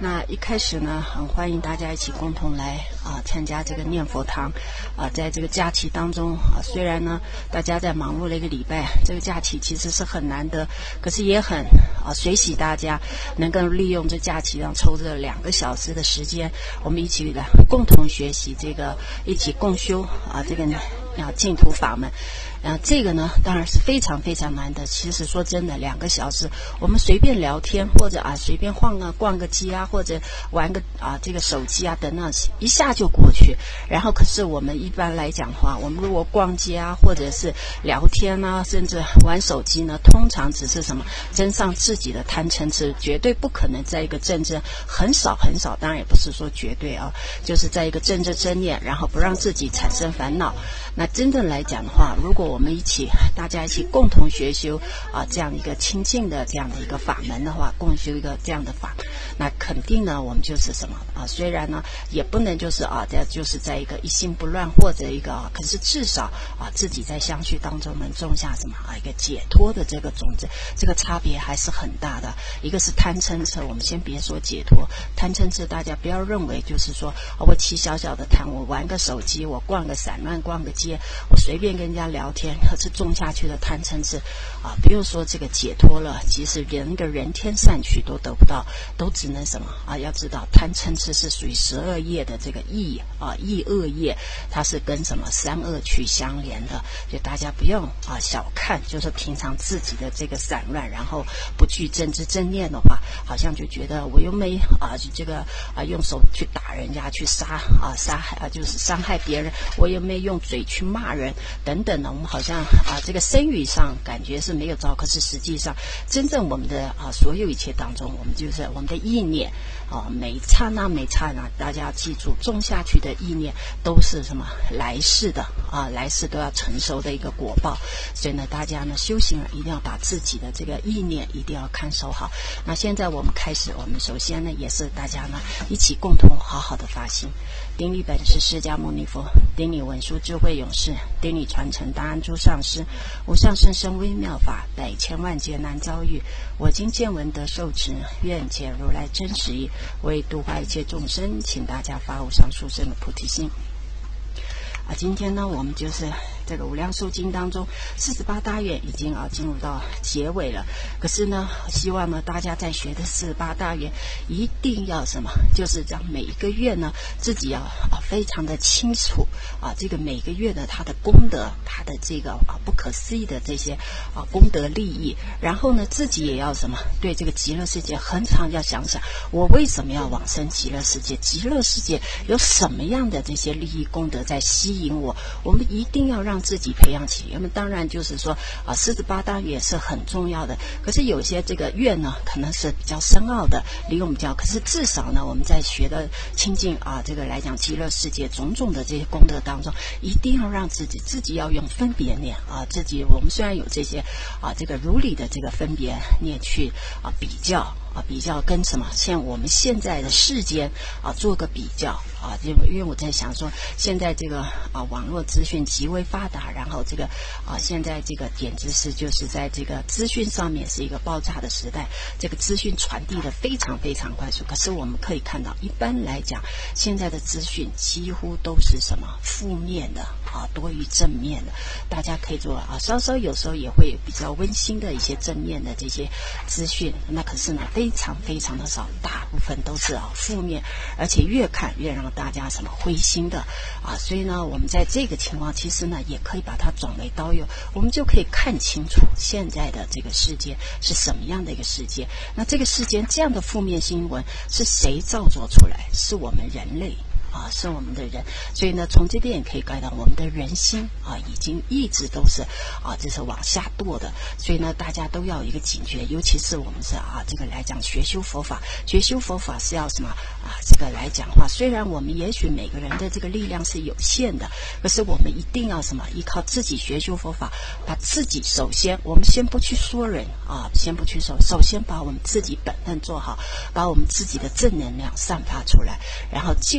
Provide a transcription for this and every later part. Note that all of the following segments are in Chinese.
那一开始呢，很欢迎大家一起共同来参加这个念佛堂在这个假期当中虽然呢大家在忙碌的一个礼拜，这个假期其实是很难得，可是也很随喜大家能够利用这假期上抽这2个小时的时间，我们一起来共同学习这个，一起共修这个净土法门。这个呢当然是非常非常难的。其实说真的，2个小时我们随便聊天，或者随便逛个街或者玩个这个手机等等，一下就过去。然后可是我们一般来讲的话，我们如果逛街或者是聊天甚至玩手机呢，通常只是什么增上自己的贪嗔痴，绝对不可能在一个正很少，当然也不是说绝对就是在一个正正念，然后不让自己产生烦恼。那真正来讲的话，如果我们大家一起共同学修这样一个清净的这样的一个法门的话，共修一个这样的法，那肯定呢我们就是什么虽然呢也不能就是就是在一个一心不乱或者一个可是至少自己在相续当中能种下什么一个解脱的这个种子，这个差别还是很大的。一个是贪嗔痴，我们先别说解脱，贪嗔痴大家不要认为就是说我起小小的贪，我玩个手机，我逛个散乱，逛个街，我随便跟人家聊天，可是种下去的贪嗔痴不用说这个解脱了，即使人个人天善趣都得不到，都只能什么要知道贪嗔痴是属于12业的这个意恶业，它是跟什么3恶趣相连的。就大家不用小看，就是平常自己的这个散乱，然后不去正知正念的话，好像就觉得我又没这个用手去打人家，去杀害就是伤害别人，我又没用嘴去骂人等等的，我们好像这个声语上感觉是没有糟，可是实际上真正我们的所有一切当中，我们就是我们的意念每刹那大家要记住，种下去的意念都是什么来世的来世都要承受的一个果报。所以呢大家呢修行一定要把自己的这个意念一定要看守好。那现在我们开始，我们首先呢也是大家呢一起共同好好的发心。顶礼本师释迦牟尼佛，顶礼文殊智慧勇士，顶礼传承大安诸上师，无上甚深微妙法，百千万劫难遭遇。我今见闻得受持，愿解如来真实义，为度化一切众生，请大家发无上殊胜的菩提心。今天呢我们就是这个无量寿经当中48大愿已经进入到结尾了。可是呢希望呢大家在学的48大愿一定要什么，就是这样每一个愿呢自己要非常的清楚这个每个月的它的功德，它的这个不可思议的这些功德利益，然后呢自己也要什么对这个极乐世界恒常要想想，我为什么要往生极乐世界，极乐世界有什么样的这些利益功德在吸引我，我们一定要让自己培养起。那么当然就是说48大愿是很重要的，可是有些这个愿呢可能是比较深奥的，离我们比较，可是至少呢我们在学的清净这个来讲极乐世界种种的这些功德当中，一定要让自己要用分别念自己我们虽然有这些这个如理的这个分别念去比较跟什么像我们现在的世间做个比较因为我在想说现在这个网络资讯极为发达，然后这个现在这个简直是就是在这个资讯上面是一个爆炸的时代，这个资讯传递的非常非常快速。可是我们可以看到一般来讲现在的资讯几乎都是什么负面的多于正面的。大家可以做稍稍有时候也会比较温馨的一些正面的这些资讯，那可是呢非常非常的少，大部分都是负面，而且越看越让大家什么灰心的所以呢我们在这个情况其实呢也可以把它转为刀用，我们就可以看清楚现在的这个世界是什么样的一个世界。那这个世界这样的负面新闻是谁造作出来？是我们人类是我们的人。所以呢从这边也可以看到我们的人心已经一直都是这是往下堕的。所以呢大家都要有一个警觉，尤其是我们是这个来讲学修佛法是要什么这个来讲话，虽然我们也许每个人的这个力量是有限的，可是我们一定要什么依靠自己学修佛法，把自己首先我们先不去说人先不去说，首先把我们自己本分做好，把我们自己的正能量散发出来，然后进而再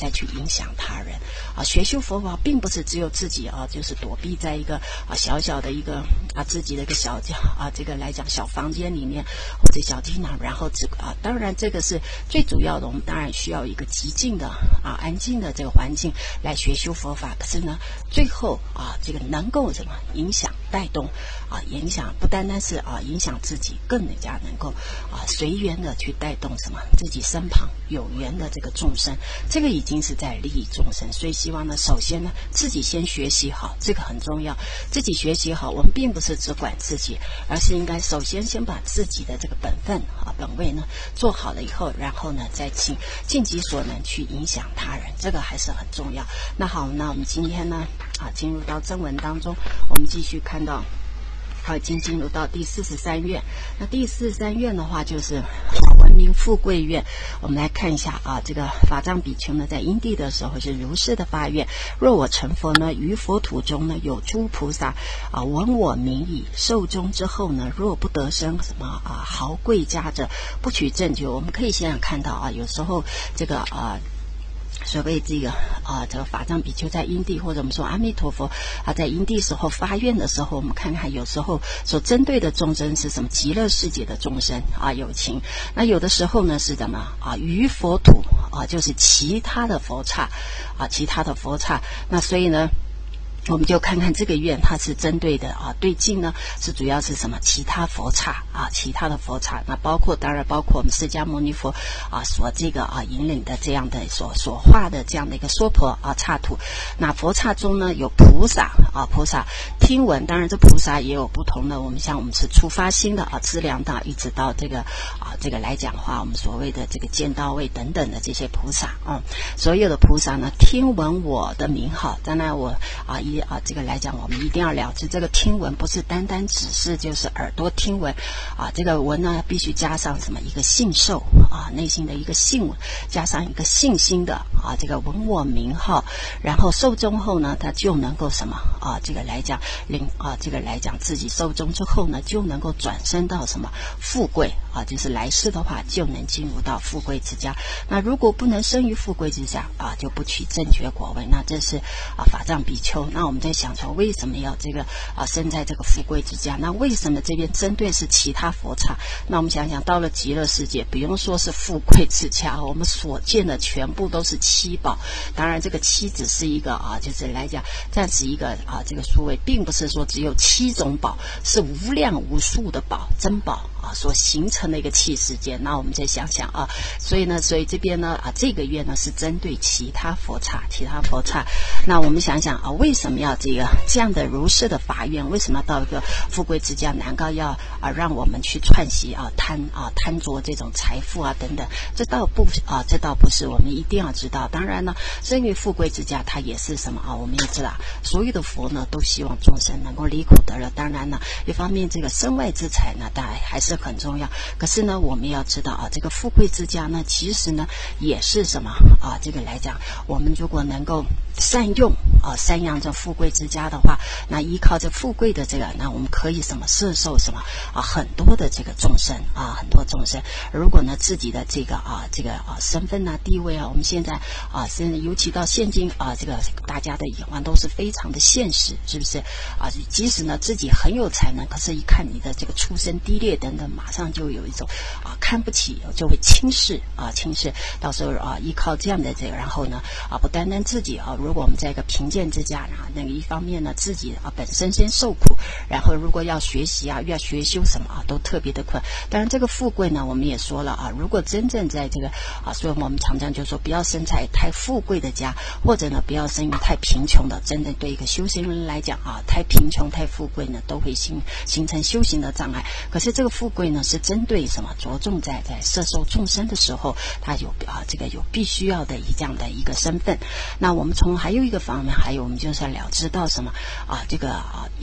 再去影响他人学修佛法并不是只有自己就是躲避在一个小小的一个自己的一个小这个来讲小房间里面或者小厅堂，然后当然这个是最主要的，我们当然需要一个极静的安静的这个环境来学修佛法。可是呢，最后这个能够什么影响带动影响不单单是影响自己，更加能够随缘的去带动什么自己身旁有缘的这个众生，这个已经是在利益众生。所以希望呢，首先呢自己先学习好，这个很重要。自己学习好，我们并不是只管自己，而是应该首先把自己的这个本分本位呢做好了以后，然后呢再尽己所能去影响他人，这个还是很重要。那好，那我们今天呢进入到正文当中，我们继续看到已经进入到第43愿。那第43愿的话就是文明富贵愿。我们来看一下这个法藏比丘呢在因地的时候是如是的发愿：若我成佛呢，于佛土中呢有诸菩萨闻我名矣，寿终之后呢，若不得生什么豪贵家者，不取正觉。我们可以想想看到有时候这个所谓这个法藏比丘在因地，或者我们说阿弥陀佛在因地时候发愿的时候，我们看看有时候所针对的众生是什么极乐世界的众生有情。那有的时候呢是什么于佛土就是其他的佛刹其他的佛刹。那所以呢我们就看看这个愿它是针对的对境呢是主要是什么其他佛刹其他的佛刹。那当然包括我们释迦牟尼佛所这个引领的这样的所画的这样的一个娑婆刹土。那佛刹中呢有菩萨菩萨听闻，当然这菩萨也有不同的，我们像我们是初发心的资粮道，一直到这个这个来讲话我们所谓的这个见道位等等的这些菩萨所有的菩萨呢听闻我的名号。当然我这个来讲我们一定要了解，这个听闻不是单单只是就是耳朵听闻这个闻呢必须加上什么一个信受内心的一个信，加上一个信心的这个闻我名号，然后寿终后呢他就能够什么这个来讲这个来讲自己寿终之后呢就能够转生到什么富贵就是来世的话就能进入到富贵之家。那如果不能生于富贵之家就不取正觉果位。那这是法藏比丘。那我们在想说为什么要这个生在这个富贵之家？那为什么这边针对是其他佛刹？那我们想想到了极乐世界，不用说是富贵之家，我们所见的全部都是七宝。当然这个七只是一个就是来讲暂时一个这个数位，并不是说只有7种宝，是无量无数的宝珍宝所形成的一个气世界。那我们再想想所以这边呢这个愿呢是针对其他佛刹。那我们想想为什么要这样的如是的发愿？为什么要到一个富贵之家？难道要让我们去串习贪着这种财富等等？这倒不是，我们一定要知道。当然呢生于富贵之家它也是什么我们也知道所有的佛呢都希望众生能够离苦得乐。当然呢一方面这个身外之财呢当然还是很重要，可是呢我们要知道这个富贵之家呢其实呢也是什么这个来讲，我们如果能够善用三养这富贵之家的话，那依靠这富贵的这个，那我们可以什么摄受什么很多的这个众生很多众生。如果呢自己的这个身份地位我们现在尤其到现今这个大家的眼光都是非常的现实，是不是即使呢自己很有才能，可是一看你的这个出身低劣等等，马上就有一种看不起，就会轻视到时候依靠这样的这个，然后呢不单单自己如果我们在一个贫贱之家那个一方面呢自己本身先受苦，然后如果要学习要学修什么都特别的困。当然这个富贵呢我们也说了如果真正在这个所以我们常常就说不要生在太富贵的家，或者呢不要生于太贫穷的。真的对一个修行人来讲太贫穷太富贵呢都会形成修行的障碍。可是这个富贵呢是针对什么？着重在摄受众生的时候，它有这个有必须要的这样的一个身份。那我们从还有一个方面，还有我们就是要了知到什么这个一向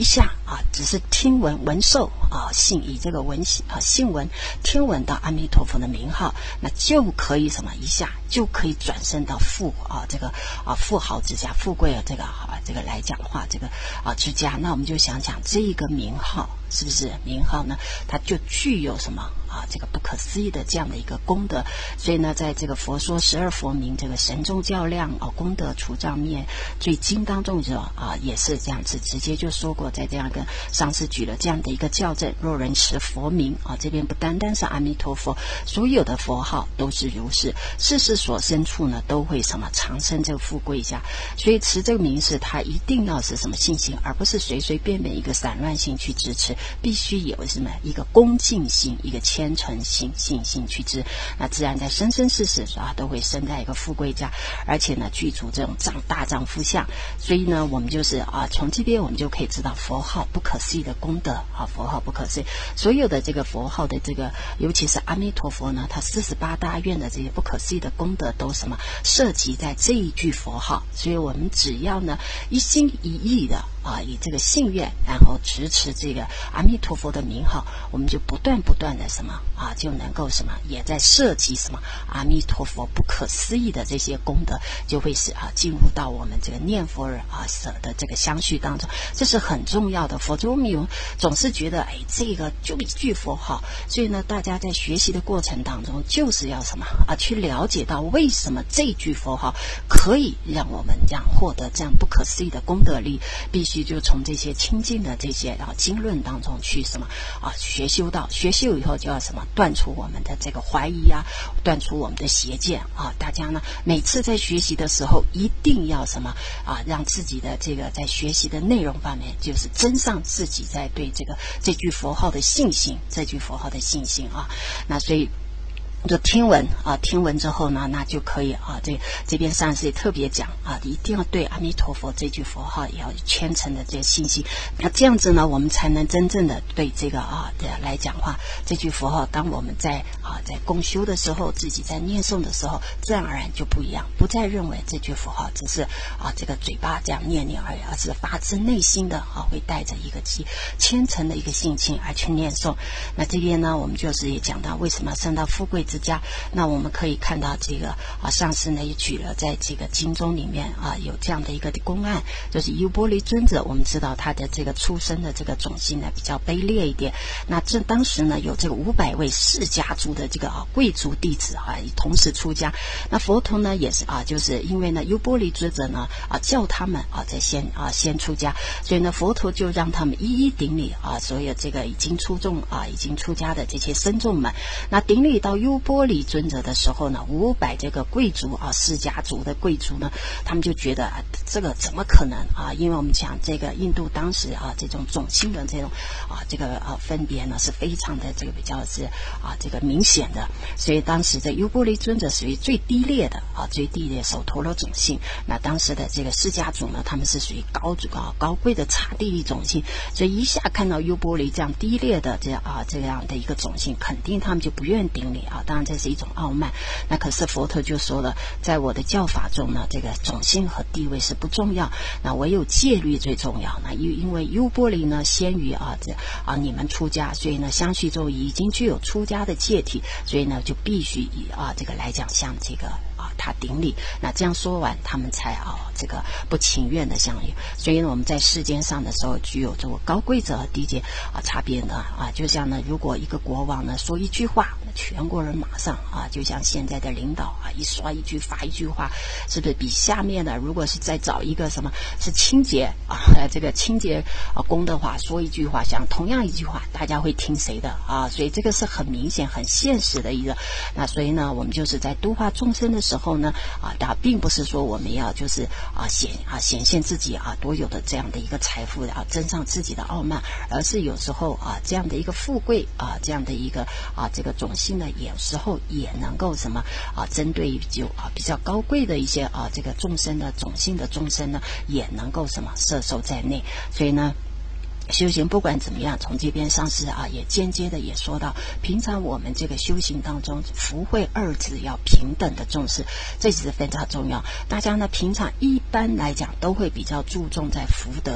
只是听闻闻受以这个信闻听闻到阿弥陀佛的名号，那就可以什么一下就可以转身到富豪之家，富贵这个来讲话这个之家。那我们就想想这个名号是不是名号呢？它就具有什么这个不可思议的这样的一个功德。所以呢，在这个佛说12佛名这个神众较量功德除障灭罪经当中也是这样子直接就说过，在这样跟上师举了这样的一个校正，若人持佛名这边不单单是阿弥陀佛，所有的佛号都是如是，世事所生处呢都会什么长生这个富贵家。所以持这个名是它一定要是什么信心，而不是随随便便一个散乱性去支持，必须有什么一个恭敬心，一个虔诚心信心去支，那自然在生生世世都会生在一个富贵家，而且呢具足这种大丈夫相。所以呢我们就是从这边我们就可以知道佛号不可思议的功德佛号不可思议。所有的这个佛号的这个尤其是阿弥陀佛呢，他48大愿的这些不可思议的功德都什么涉及在这一句佛号。所以我们只要呢一心一意的以这个信愿，然后持这个阿弥陀佛的名号，我们就不断的什么就能够什么也在涉及什么阿弥陀佛不可思议的这些功德，就会是进入到我们这个念佛舍的这个相续当中。这是很重要的。否则我们总是觉得这个就一句佛号，所以呢大家在学习的过程当中就是要什么去了解到为什么这句佛号可以让我们这样获得这样不可思议的功德力，必须就从这些清净的这些经论当中去什么学修以后就要什么断除我们的这个怀疑断除我们的邪见大家呢每次在学习的时候一定要什么让自己的这个在学习的内容方面就是增上自己在对这句佛号的信心，那所以就听闻之后呢，那就可以这边上师也特别讲一定要对阿弥陀佛这句佛号也要虔诚的这个信心。那这样子呢，我们才能真正的对这个来讲话这句佛号。当我们在共修的时候，自己在念诵的时候，自然而然就不一样，不再认为这句佛号只是这个嘴巴这样念而已，而是发自内心的会带着一个虔诚的一个心情而去念诵。那这边呢，我们就是也讲到为什么升到富贵之家。那我们可以看到这个上师呢也举了在这个经中里面有这样的一个公案，就是优波离尊者。我们知道他的这个出生的这个种姓呢比较卑劣一点，那当时呢有这个500位世家族的这个贵族弟子同时出家。那佛陀呢也是就是因为呢优波离尊者呢叫他们在先出家，所以呢佛陀就让他们一一顶礼所有这个已经出家的这些僧众们。那顶礼到优波离尊者的时候呢，500这个贵族世家族的贵族呢，他们就觉得这个怎么可能因为我们讲这个印度当时这种种姓的这种这个分别呢是非常的这个比较是这个明显的。所以当时的优波离尊者属于最低劣的首陀罗种姓。那当时的这个释家族呢，他们是属于高贵的刹帝利种姓，所以一下看到优波离这样低劣的这样的一个种姓，肯定他们就不愿顶礼当然这是一种傲慢。那可是佛陀就说了，在我的教法中呢，这个种姓和地位是不重要，那唯有戒律最重要。那因为优波离呢先于你们出家，所以呢相续中已经具有出家的戒体，所以呢就必须以这个来讲向这个他顶礼。那这样说完，他们才这个不情愿的相应。所以呢我们在世间上的时候具有这个高贵者和低贱差别呢就像呢如果一个国王呢说一句话，全国人马上就像现在的领导一说一句发一句话，是不是比下面的如果是再找一个什么是清洁这个清洁工的话，说一句话像同样一句话，大家会听谁的所以这个是很明显很现实的一个。那所以呢我们就是在度化众生的时候呢并不是说我们要就是显现自己多有的这样的一个财富增上自己的傲慢，而是有时候这样的一个富贵这样的一个这个种姓呢，有时候也能够什么针对比较高贵的一些这个众生的种姓的众生呢，也能够什么摄受在内。所以呢修行不管怎么样，从这边上师也间接的也说到，平常我们这个修行当中福慧二字要平等的重视，这是非常重要。大家呢平常一般来讲都会比较注重在福德上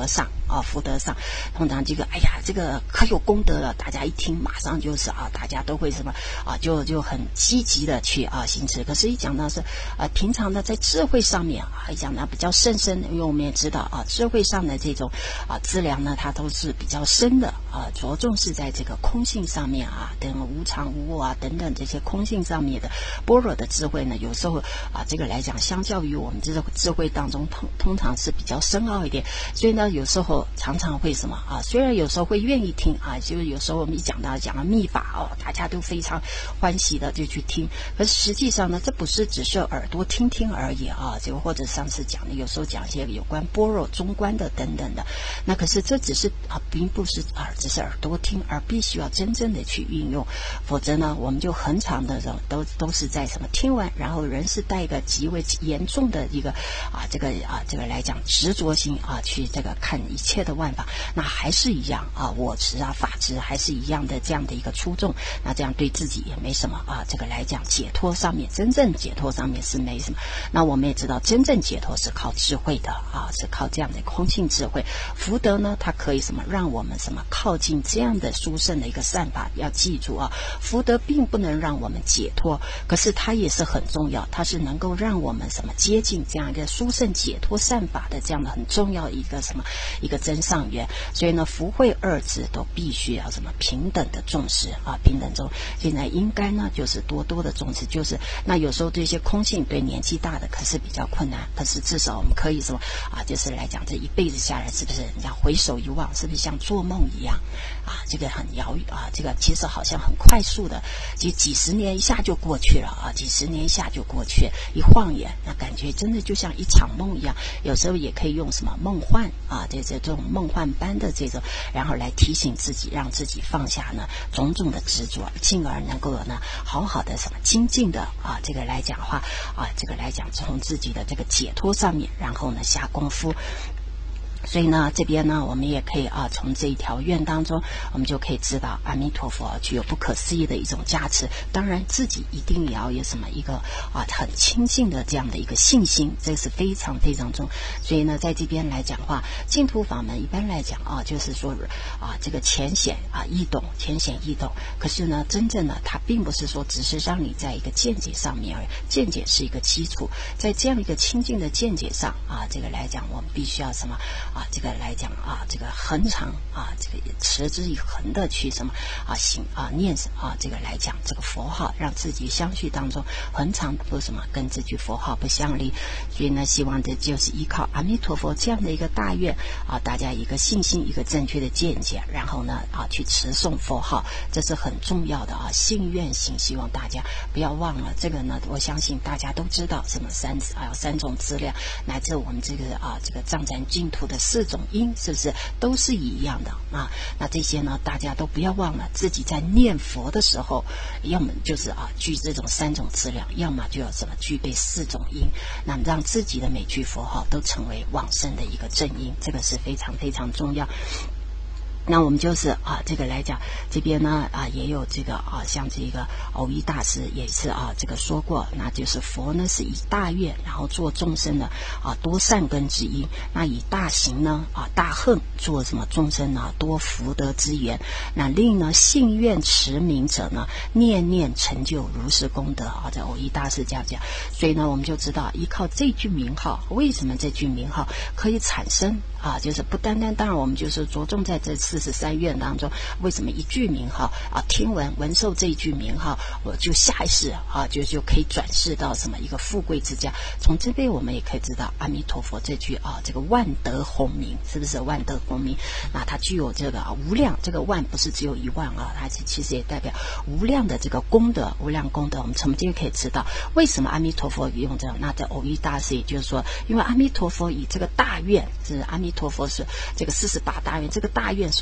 福德上，通常这个哎呀这个可有功德了，大家一听马上就是大家都会什么就很积极的去行持。可是一讲到是平常呢在智慧上面一讲呢比较甚深，因为我们也知道智慧上的这种资粮呢，它都是比较深的着重是在这个空性上面等无常无我等等这些空性上面的般若的智慧呢，有时候这个来讲相较于我们这个智慧当中通常是比较深奥一点，所以呢有时候常常会什么虽然有时候会愿意听就是有时候我们一讲到秘法大家都非常欢喜的就去听，可是实际上呢这不是只是耳朵听听而已这个或者上次讲的有时候讲一些有关般若中观的等等的，那可是这只是并不是只是耳朵听，而必须要真正的去运用，否则呢我们就很长的都是在什么听完，然后人是带一个极为严重的一个这个来讲执着心去这个看一切的万法，那还是一样我执法执还是一样的这样的一个初衷，那这样对自己也没什么这个来讲解脱上面真正解脱上面是没什么。那我们也知道真正解脱是靠智慧的是靠这样的空性智慧。福德呢它可以什么让我们什么靠近这样的殊胜的一个善法，要记住福德并不能让我们解脱，可是它也是很重要，它是能够让我们什么接近这样一个殊胜解脱善法的这样的很重要一个什么一个真上缘。所以呢福慧二字都必须要什么平等的重视平等重。现在应该呢就是多多的重视，就是那有时候这些空性对年纪大的可是比较困难，可是至少我们可以什么就是来讲这一辈子下来是不是人家回首一望，是不是像做梦一样这个很遥远这个其实好像很快速的，几十年一下就过去了几十年一下就过去，一晃眼那感觉真的就像一场梦一样。有时候也可以用什么梦幻这种梦幻般的这种，然后来提醒自己，让自己放下呢种种的执着，进而能够呢好好的什么精进的这个来讲话这个来讲从自己的这个解脱上面，然后呢下功夫。所以呢这边呢我们也可以从这一条愿当中我们就可以知道阿弥陀佛具有不可思议的一种加持，当然自己一定也要有什么一个很亲近的这样的一个信心，这是非常非常重。所以呢在这边来讲话净土法门一般来讲就是说这个浅显易懂，浅显易懂，可是呢真正呢它并不是说只是让你在一个见解上面而已，见解是一个基础，在这样一个亲近的见解上这个来讲我们必须要什么这个来讲这个恒常这个持之以恒的去什么行念这个来讲这个佛号，让自己相续当中恒常不什么跟这句佛号不相离。所以呢希望这就是依靠阿弥陀佛这样的一个大愿大家一个信心，一个正确的见解，然后呢去持诵佛号，这是很重要的信愿行。希望大家不要忘了这个呢，我相信大家都知道什么三种资粮，乃至我们这个这个藏传净土的4种因，是不是都是一样的那这些呢大家都不要忘了，自己在念佛的时候要么就是具这种3种资粮，要么就要什么具备4种因，那让自己的每句佛号都成为往生的一个正因，这个是非常非常重要。那我们就是这个来讲这边呢也有这个像这个藕益大师也是这个说过，那就是佛呢是以大愿然后做众生的多善根之因，那以大行呢大恨做什么众生呢多福德之源，那令呢信愿持名者呢念念成就如是功德这藕益大师这样讲。所以呢我们就知道依靠这句名号，为什么这句名号可以产生就是不单单当然我们就是着重在这43愿当中，为什么一句名号听闻受这一句名号，我就下一世就可以转世到什么一个富贵之家。从这边我们也可以知道阿弥陀佛这句这个万德洪名，是不是万德洪名？那它具有这个无量，这个万不是只有1万它其实也代表无量的这个功德，无量功德。我们从这边可以知道为什么阿弥陀佛用这个。那在藕益大师也就是说，因为阿弥陀佛以这个大愿，是阿弥陀佛是这个48大愿，这个大愿所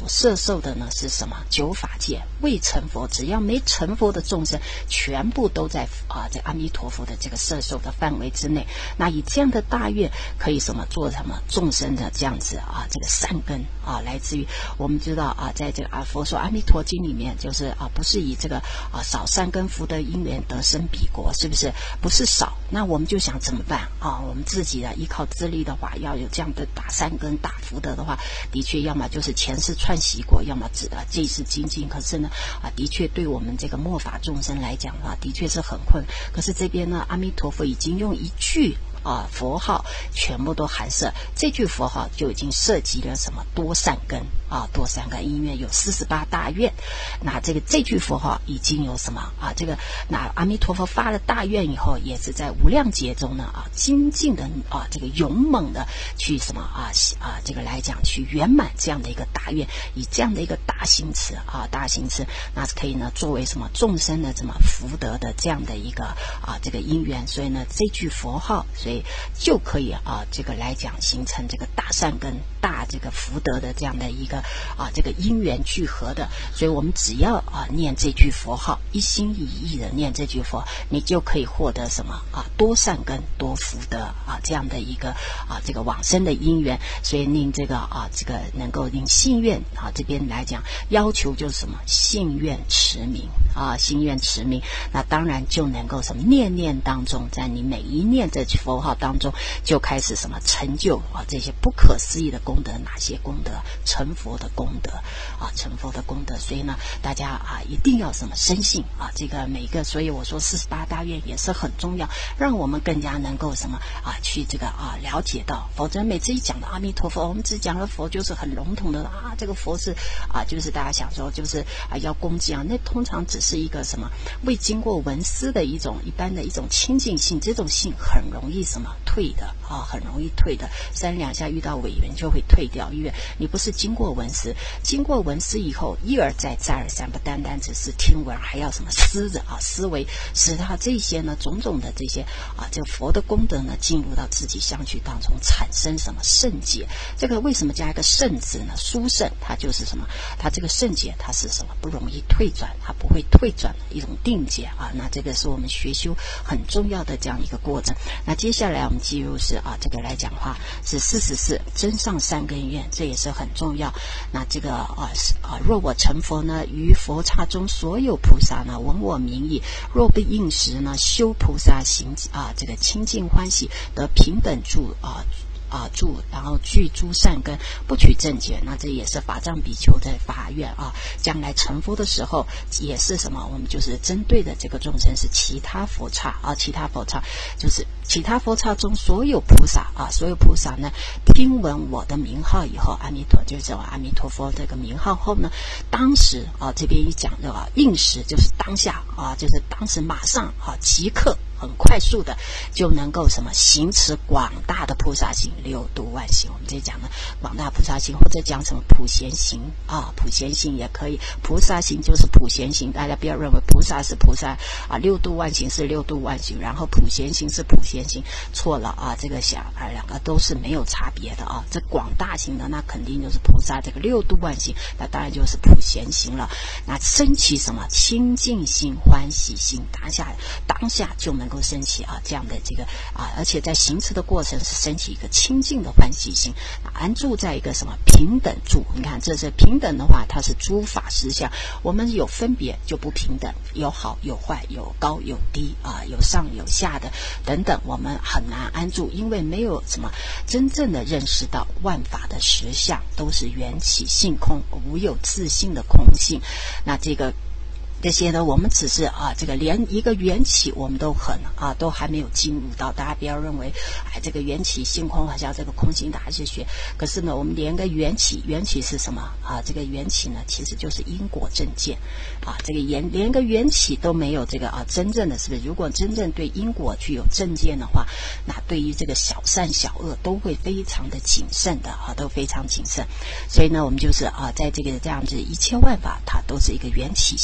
所摄受的呢是什么？九法界未成佛，只要没成佛的众生，全部都在这阿弥陀佛的这个摄受的范围之内。那以这样的大愿，可以什么做什么众生的这样子这个善根来自于我们知道在这个佛说阿弥陀经里面，就是不是以这个少善根福德因缘得生彼国，是不是？不是少。那我们就想怎么办我们自己依靠自力的话，要有这样的大善根大福德的话，的确要么就是前世串习过，要么这世精进。可是呢的确对我们这个末法众生来讲的确是很困。可是这边呢，阿弥陀佛已经用一句佛号全部都含摄，这句佛号就已经涉及了什么多善根多善根因缘有48大愿。那这句佛号已经有什么那阿弥陀佛发了大愿以后，也是在无量劫中呢精进的这个勇猛的去什么这个来讲去圆满这样的一个大愿，以这样的一个大行持大行持，那可以呢作为什么众生的什么福德的这样的一个这个因缘。所以呢这句佛号，所以就可以这个来讲形成这个大善根大这个福德的这样的一个这个因缘聚合的。所以我们只要念这句佛号，一心一意的念这句佛，你就可以获得什么多善根多福德这样的一个这个往生的因缘。所以令这个这个能够令信愿这边来讲要求就是什么信愿持名信愿持名。那当然就能够什么念念当中，在你每一念这句佛号当中就开始什么成就这些不可思议的功德。哪些功德？成佛的功德成佛的功德。所以呢大家一定要什么深信这个每一个，所以我说48大愿也是很重要，让我们更加能够什么去这个了解到。否则每次一讲到阿弥陀佛，我们只讲了佛就是很笼统的这个佛是就是大家想说就是要恭敬那通常只是一个什么未经过闻思的一般的一种清净性，这种性很容易什么退的很容易退的，三两下遇到委员就会退掉，因为你不是经过闻思。经过闻思以后，一而再再而三，不单单只是听闻，还要什么思着思维，使他这些呢种种的这些这个佛的功德呢进入到自己相续当中，产生什么圣解。这个为什么加一个圣字呢？殊胜，它就是什么？它这个圣解它是什么？不容易退转，它不会退转的一种定解那这个是我们学修很重要的这样一个过程。那接下来我们进入是这个来讲话是44真上善根愿，这也是很重要。那这个若我成佛呢，于佛刹中所有菩萨呢闻我名义，若不应时呢修菩萨行这个清净欢喜，得平等住住，然后具诸善根，不取正解。那这也是法藏比丘的法愿将来成佛的时候也是什么？我们就是针对的这个众生是其他佛刹其他佛刹就是其他佛刹中所有菩萨所有菩萨呢听闻我的名号以后，阿弥陀就是阿弥陀佛这个名号后呢，当时这边一讲的应时就是当下就是当时马上即刻很快速的就能够什么行持广大的菩萨行，六度万行。我们这讲的广大菩萨行，或者讲什么普贤行普贤行也可以，菩萨行就是普贤行，大家不要认为菩萨是菩萨六度万行是六度万行，然后普贤行是普贤行，错了这个两个都是没有差别的这广大行的那肯定就是菩萨，这个六度万行那当然就是普贤行了。那升起什么清净心欢喜心，当下就能够升起这样的这个而且在行持的过程是升起一个清净的欢喜心，安住在一个什么平等住。你看这是平等的话，它是诸法实相，我们有分别就不平等，有好有坏，有高有低有上有下的等等，我们很难安住，因为没有什么真正的认识到万法的实相都是缘起性空，无有自性的空性。那这些呢，我们只是这个连一个缘起我们都都还没有进入到。大家不要认为这个缘起性空好像这个空性大家是学，可是呢我们连个缘起是什么这个缘起呢其实就是因果正见这个连个缘起都没有这个真正的是不是？如果真正对因果具有正见的话，那对于这个小善小恶都会非常的谨慎的都非常谨慎。所以呢我们就是在这个这样子一切万法它都是一个缘起性空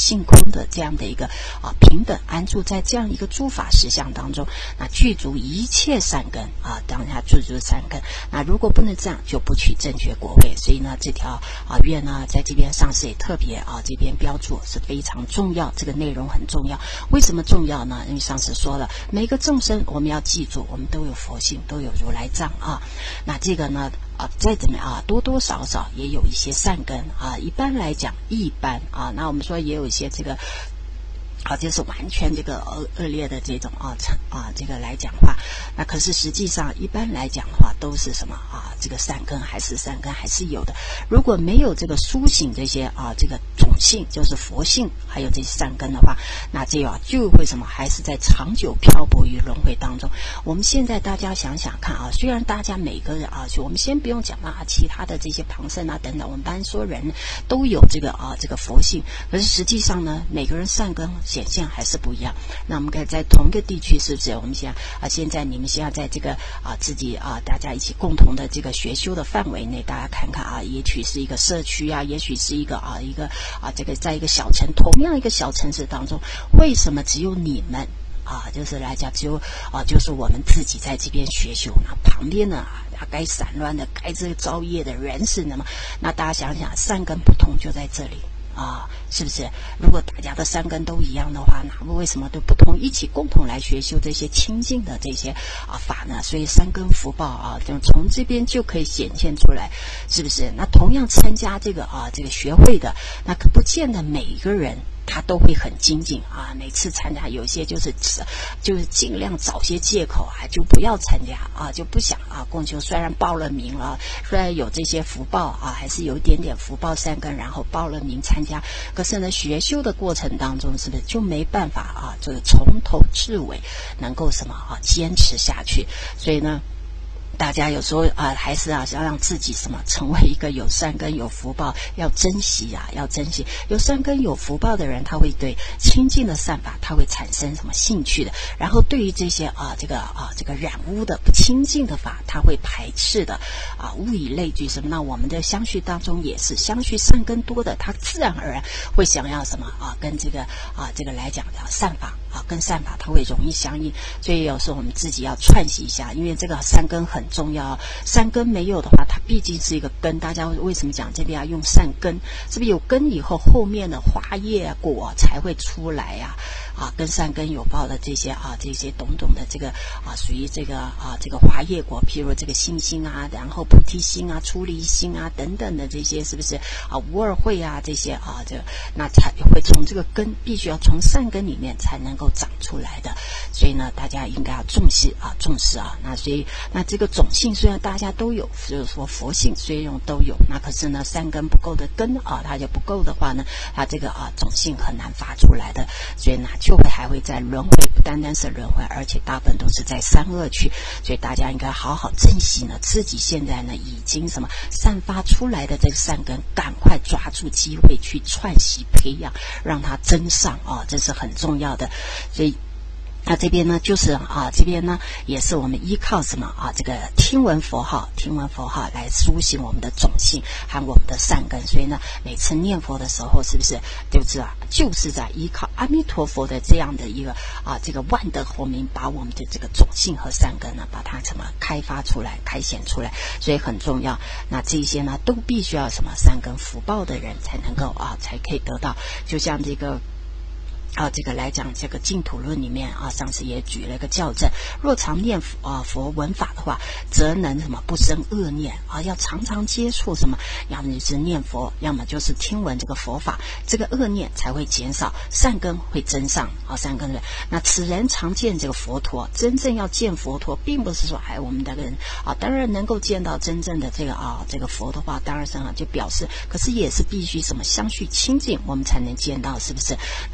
的这样的一个平等安住在这样一个诸法实相当中，那具足一切善根当下具足善根。那如果不能这样，就不取正觉果位。所以呢，这条愿呢，在这边上师也特别这边标注是非常重要，这个内容很重要。为什么重要呢？因为上师说了，每个众生我们要记住，我们都有佛性，都有如来藏那这个呢再怎么样多多少少也有一些善根一般来讲，一般那我们说也有一些这个就是完全这个恶劣的这种这个来讲话，那可是实际上一般来讲的话都是什么这个善根还是有的。如果没有这个苏醒这些这个种性，就是佛性，还有这些善根的话，那这就会什么，还是在长久漂泊于轮回当中。我们现在大家想想看虽然大家每个人我们先不用讲其他的这些旁生等等，我们班说人都有这个这个佛性，可是实际上呢，每个人善根显现还是不一样。那我们可以在同一个地区，是不是？我们现在你们现在在这个自己大家一起共同的这个学修的范围内，大家看看也许是一个社区也许是一个这个在一个小城，同样一个小城市当中，为什么只有你们就是来讲只有就是我们自己在这边学修，那旁边呢该散乱的，该这个造业的人是那大家想想，善根不同就在这里是不是？如果大家的善根都一样的话，那为什么都不同？一起共同来学修这些清净的这些法呢？所以善根福报从这边就可以显现出来，是不是？那同样参加这个这个学会的，那可不见得每一个人他都会很精进每次参加有些就是尽量找些借口就不要参加就不想共修。虽然报了名了，虽然有这些福报还是有一点点福报善根，然后报了名参加，可是呢学修的过程当中，是不是就没办法这个从头至尾能够什么坚持下去？所以呢，大家有时候还是要让自己什么成为一个有善根有福报，要珍惜要珍惜。有善根有福报的人，他会对清净的善法他会产生什么兴趣的，然后对于这些这个染污的不清净的法，他会排斥的物以类聚什么。那我们的相续当中也是，相续善根多的，他自然而然会想要什么跟这个这个来讲的善法跟善法它会容易相应。所以有时候我们自己要串习一下，因为这个善根很重要。善根没有的话，它毕竟是一个根。大家为什么讲这边要用善根？是不是有根以后，后面的花叶果才会出来跟善根有报的这些这些种种的这个属于这个这个花叶果，譬如这个心心然后菩提心出离心等等的这些，是不是无二慧这些这个那才会从这个根，必须要从善根里面才能够长出来的。所以呢，大家应该要重视那所以那这个种性虽然大家都有，就是说佛性虽然都有，那可是呢善根不够的根它就不够的话呢，它这个种性很难发出来的。所以呢就会还会在轮回，不单单是轮回，而且大部分都是在三恶趣。所以大家应该好好珍惜呢自己现在呢已经什么散发出来的这个善根，赶快抓住机会去串习培养，让它增上这是很重要的。所以那这边呢就是这边呢也是我们依靠什么这个听闻佛号来苏醒我们的种性和我们的善根。所以呢每次念佛的时候，是不是就是在依靠阿弥陀佛的这样的一个这个万德洪名，把我们的这个种性和善根呢把它什么开发出来开显出来。所以很重要，那这些呢都必须要什么善根福报的人才能够才可以得到。就像这个这个来讲，这个净土论里面上次也举了一个校正，若常念佛闻法的话，则能什么不生恶念要常常接触什么，要么就是念佛，要么就是听闻这个佛法，这个恶念才会减少，善根会增上善根的。那此人常见这个佛陀，真正要见佛陀，并不是说我们的人当然能够见到真正的这个这个佛的话，当然是就表示，可是也是必须什么相续清净，我们才能见到，是不是？那真正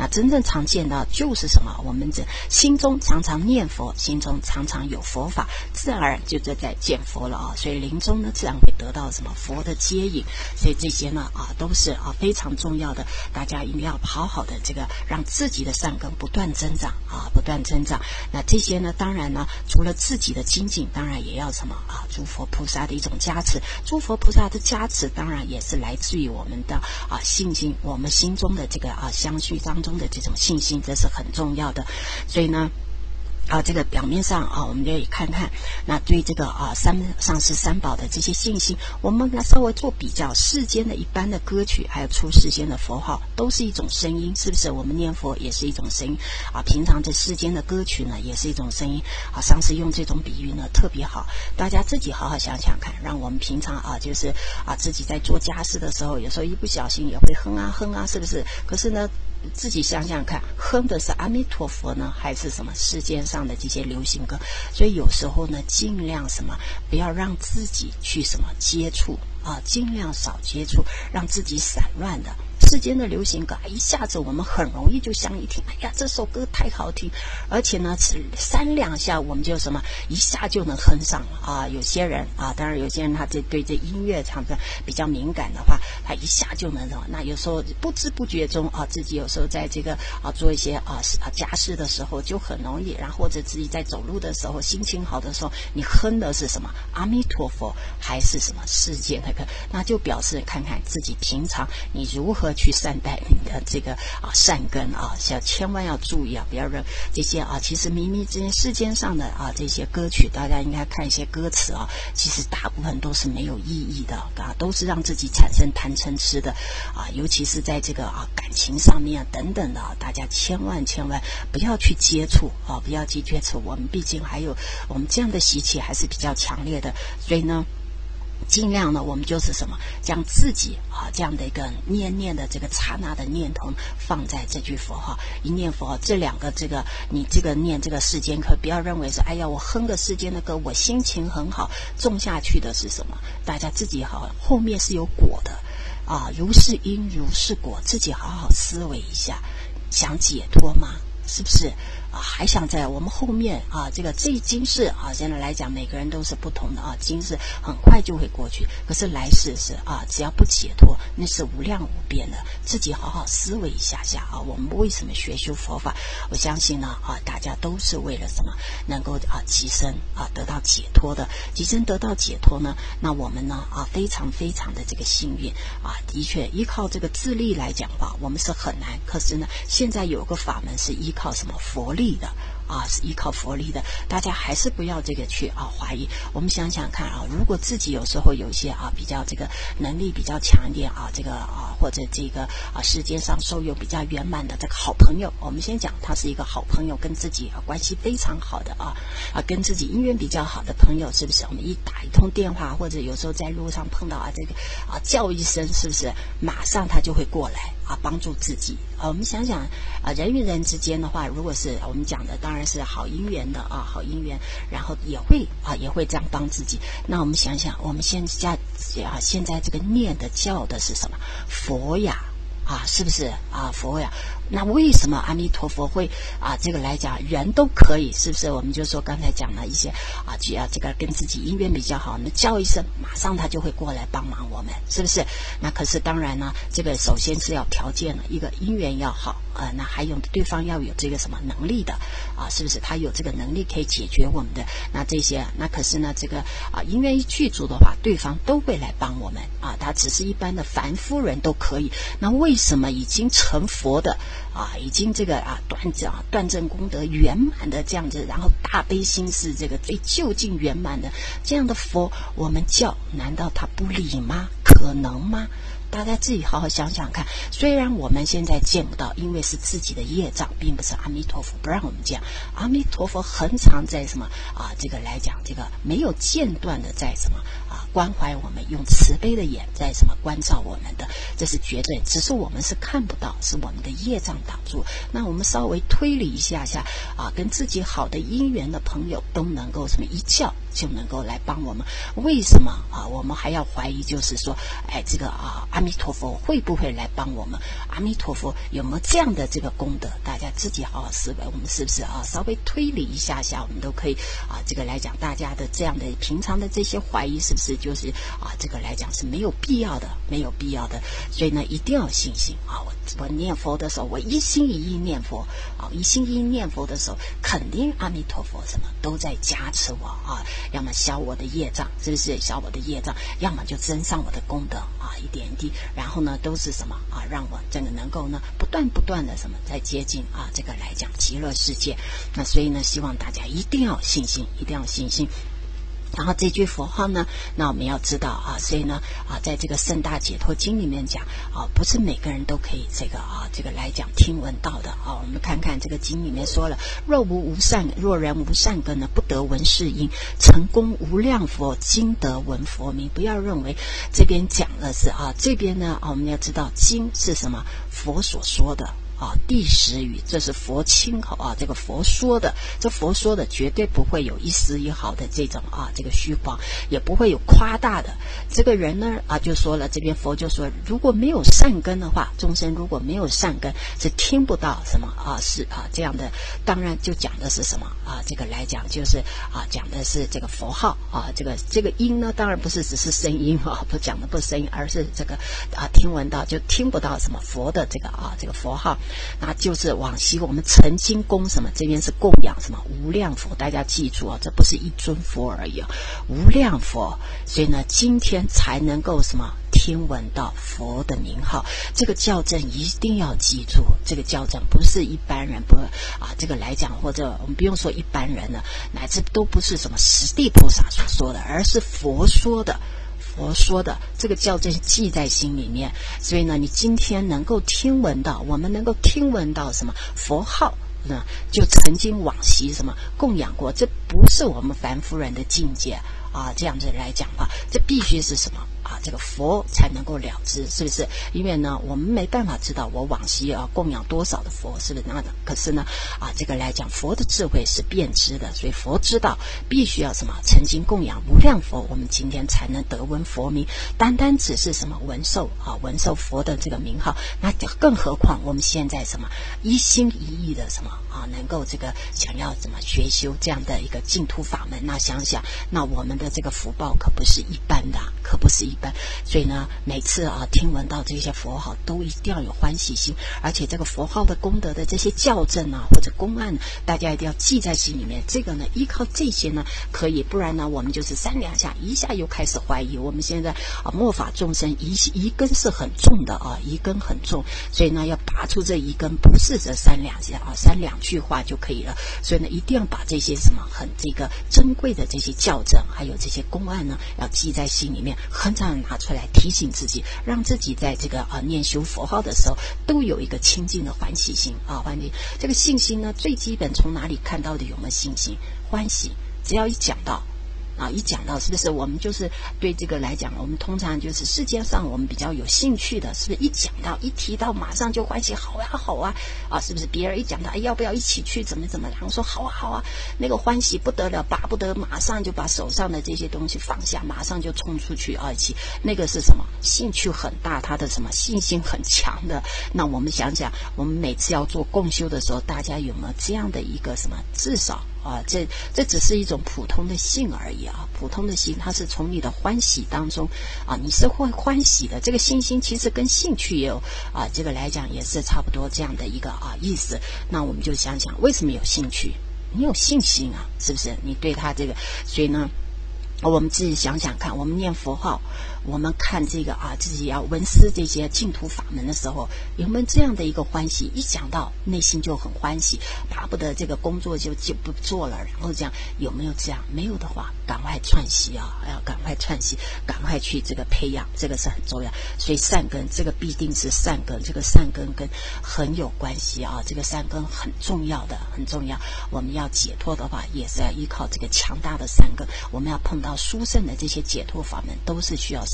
常见到就是什么？我们这心中常常念佛，心中常常有佛法，自然而然就在见佛了啊。所以临终呢，自然会得到什么佛的接引。所以这些呢都是非常重要的，大家一定要好好的这个让自己的善根不断增长不断增长。那这些呢，当然呢，除了自己的精进，当然也要什么诸佛菩萨的一种加持。诸佛菩萨的加持，当然也是来自于我们的信心，我们心中的这个相续当中的这种信心，这是很重要的。所以呢这个表面上我们就看看，那对这个上师三宝的这些信心，我们来稍微做比较。世间的一般的歌曲，还有出世间的佛号，都是一种声音，是不是？我们念佛也是一种声音平常这世间的歌曲呢，也是一种声音上师用这种比喻呢特别好，大家自己好好想想看。让我们平常就是自己在做家事的时候，有时候一不小心也会哼啊，是不是？可是呢，自己想想看，哼的是阿弥陀佛呢，还是什么世间上的这些流行歌？所以有时候呢，尽量什么不要让自己去什么接触尽量少接触，让自己散乱的。世间的流行歌一下子我们很容易就想一听，哎呀，这首歌太好听，而且呢3两下我们就什么一下就能哼上了有些人当然有些人他对这音乐唱的比较敏感的话，他一下就能那有时候不知不觉中自己有时候在这个做一些家事的时候就很容易，然后或者自己在走路的时候心情好的时候，你哼的是什么阿弥陀佛还是什么世界那就表示看看自己平常你如何去善待你的这个善根千万要注意不要让这些其实明明这些世间上的这些歌曲，大家应该看一些歌词其实大部分都是没有意义的都是让自己产生贪嗔痴的尤其是在这个感情上面等等的大家千万不要去接触不要去接触。我们毕竟还有我们这样的习气还是比较强烈的，所以呢尽量呢，我们就是什么，将自己这样的一个念的这个刹那的念头放在这句佛号，一念佛号，这两个这个你这个念这个世间歌，不要认为是哎呀我哼个世间的歌，我心情很好，种下去的是什么？大家自己后面是有果的如是因如是果，自己好好思维一下，想解脱吗？是不是还想在我们后面这个这今世现在来讲每个人都是不同的今世很快就会过去，可是来世是只要不解脱那是无量无边的，自己好好思维一下我们为什么学修佛法？我相信呢大家都是为了什么？能够提升得到解脱的，提升得到解脱呢，那我们呢非常非常的这个幸运的确依靠这个自力来讲吧，我们是很难，可是呢现在有个法门是依靠什么佛力的是依靠佛力的，大家还是不要这个去怀疑。我们想想看如果自己有时候有一些比较这个能力比较强一点这个或者这个世界上受用比较圆满的这个好朋友，我们先讲他是一个好朋友，跟自己关系非常好的跟自己姻缘比较好的朋友，是不是？我们一打一通电话，或者有时候在路上碰到这个叫一声，是不是马上他就会过来帮助自己我们想想人与人之间的话，如果是我们讲的当然是好姻缘的好姻缘，然后也会这样帮自己。那我们想想我们现在这个念的叫的是什么？佛呀是不是佛呀？那为什么阿弥陀佛会这个来讲人都可以，是不是？我们就说刚才讲了一些只要这个跟自己姻缘比较好，那叫一声马上他就会过来帮忙我们，是不是？那可是当然呢，这个首先是要条件了，一个姻缘要好那还有对方要有这个什么能力的是不是？他有这个能力可以解决我们的那这些，那可是呢这个姻缘一具足的话，对方都会来帮我们他只是一般的凡夫人都可以，那为什么已经成佛的已经这个断证功德圆满的这样子，然后大悲心是这个最究竟圆满的这样的佛，我们叫难道他不理吗？可能吗？大家自己好好想想看。虽然我们现在见不到，因为是自己的业障，并不是阿弥陀佛不让我们见。阿弥陀佛很常在什么这个来讲，这个没有间断的在什么关怀我们，用慈悲的眼在什么关照我们的，这是绝对，只是我们是看不到，是我们的业障挡住。那我们稍微推理一下跟自己好的姻缘的朋友都能够什么一叫就能够来帮我们，为什么我们还要怀疑？就是说这个阿弥陀佛会不会来帮我们？阿弥陀佛有没有这样的这个功德？大家自己好好思维，我们是不是稍微推理一下，我们都可以这个来讲，大家的这样的平常的这些怀疑，是不是就是这个来讲是没有必要的，没有必要的。所以呢，一定要信心我念佛的时候，我一心一意念佛一心一意念佛的时候，肯定阿弥陀佛什么都在加持我要么消我的业障，是不是消我的业障？要么就增上我的功德一点一滴，然后呢，都是什么让我这个能够呢不断的什么在接近这个来讲极乐世界。那所以呢，希望大家一定要有信心，一定要有信心。然后这句佛号呢，那我们要知道所以呢在这个圣大解脱经里面讲不是每个人都可以这个来讲听闻到的我们看看这个经里面说了，若人无善根呢，不得闻是因，成功无量佛，今得闻佛名。不要认为这边讲的是这边呢我们要知道经是什么，佛所说的第十语，这是佛亲口这个佛说的，这佛说的绝对不会有一丝一毫的这种这个虚晃，也不会有夸大的。这个人呢就说了，这边佛就说，如果没有善根的话，众生如果没有善根，是听不到什么是这样的。当然就讲的是什么这个来讲就是讲的是这个佛号这个音呢，当然不是只是声音不讲的不是声音，而是这个听闻到就听不到什么佛的这个佛号。那就是往昔我们曾经供什么，这边是供养什么无量佛，大家记住这不是一尊佛而已无量佛。所以呢，今天才能够什么听闻到佛的名号。这个校正一定要记住，这个校正不是一般人不这个来讲，或者我们不用说一般人了，乃至都不是什么十地菩萨所说的，而是佛说的。佛说的这个校正记在心里面。所以呢，你今天能够听闻到，我们能够听闻到什么佛号呢，就曾经往昔什么供养过，这不是我们凡夫人的境界这样子来讲吧，这必须是什么这个佛才能够了知，是不是？因为呢，我们没办法知道我往昔供养多少的佛，是不是？那可是呢这个来讲，佛的智慧是遍知的，所以佛知道必须要什么曾经供养无量佛，我们今天才能得闻佛名。单单只是什么闻受佛的这个名号，那更何况我们现在什么一心一意的什么能够这个想要怎么学修这样的一个净土法门，那想想那我们的这个福报可不是一般的，可不是一般。所以呢，每次听闻到这些佛号，都一定要有欢喜心，而且这个佛号的功德的这些校正或者公案，大家一定要记在心里面。这个呢，依靠这些呢可以，不然呢我们就是三两下一下又开始怀疑。我们现在末法众生一根是很重的一根很重，所以呢要拔出这一根，不是这三两下三两句话就可以了。所以呢，一定要把这些什么很这个珍贵的这些校正，还有这些公案呢，要记在心里面，很常拿出来提醒自己，让自己在这个念修佛号的时候都有一个清净的欢喜心欢喜。这个信心呢，最基本从哪里看到的？有没有信心？欢喜。只要一讲到一讲到是不是我们就是对这个来讲，我们通常就是世界上我们比较有兴趣的，是不是一讲到一提到马上就欢喜，好啊是不是？别人一讲到要不要一起去怎么然后说好啊，那个欢喜不得了，巴不得马上就把手上的这些东西放下，马上就冲出去一起。那个是什么？兴趣很大，他的什么信心很强的。那我们想想，我们每次要做共修的时候，大家有没有这样的一个什么？至少这只是一种普通的信而已普通的心，它是从你的欢喜当中你是会欢喜的。这个信心其实跟兴趣也有这个来讲也是差不多这样的一个意思。那我们就想想，为什么有兴趣？你有信心是不是？你对他这个，所以呢，我们自己想想看，我们念佛号，我们看这个自己要闻思这些净土法门的时候，有没有这样的一个欢喜？一讲到内心就很欢喜，巴不得这个工作就不做了，然后这样有没有这样？没有的话，赶快串习要赶快串习，赶快去这个培养，这个是很重要。所以善根这个必定是善根，这个善根跟很有关系这个善根很重要的，很重要。我们要解脱的话，也是要依靠这个强大的善根。我们要碰到殊胜的这些解脱法门，都是需要善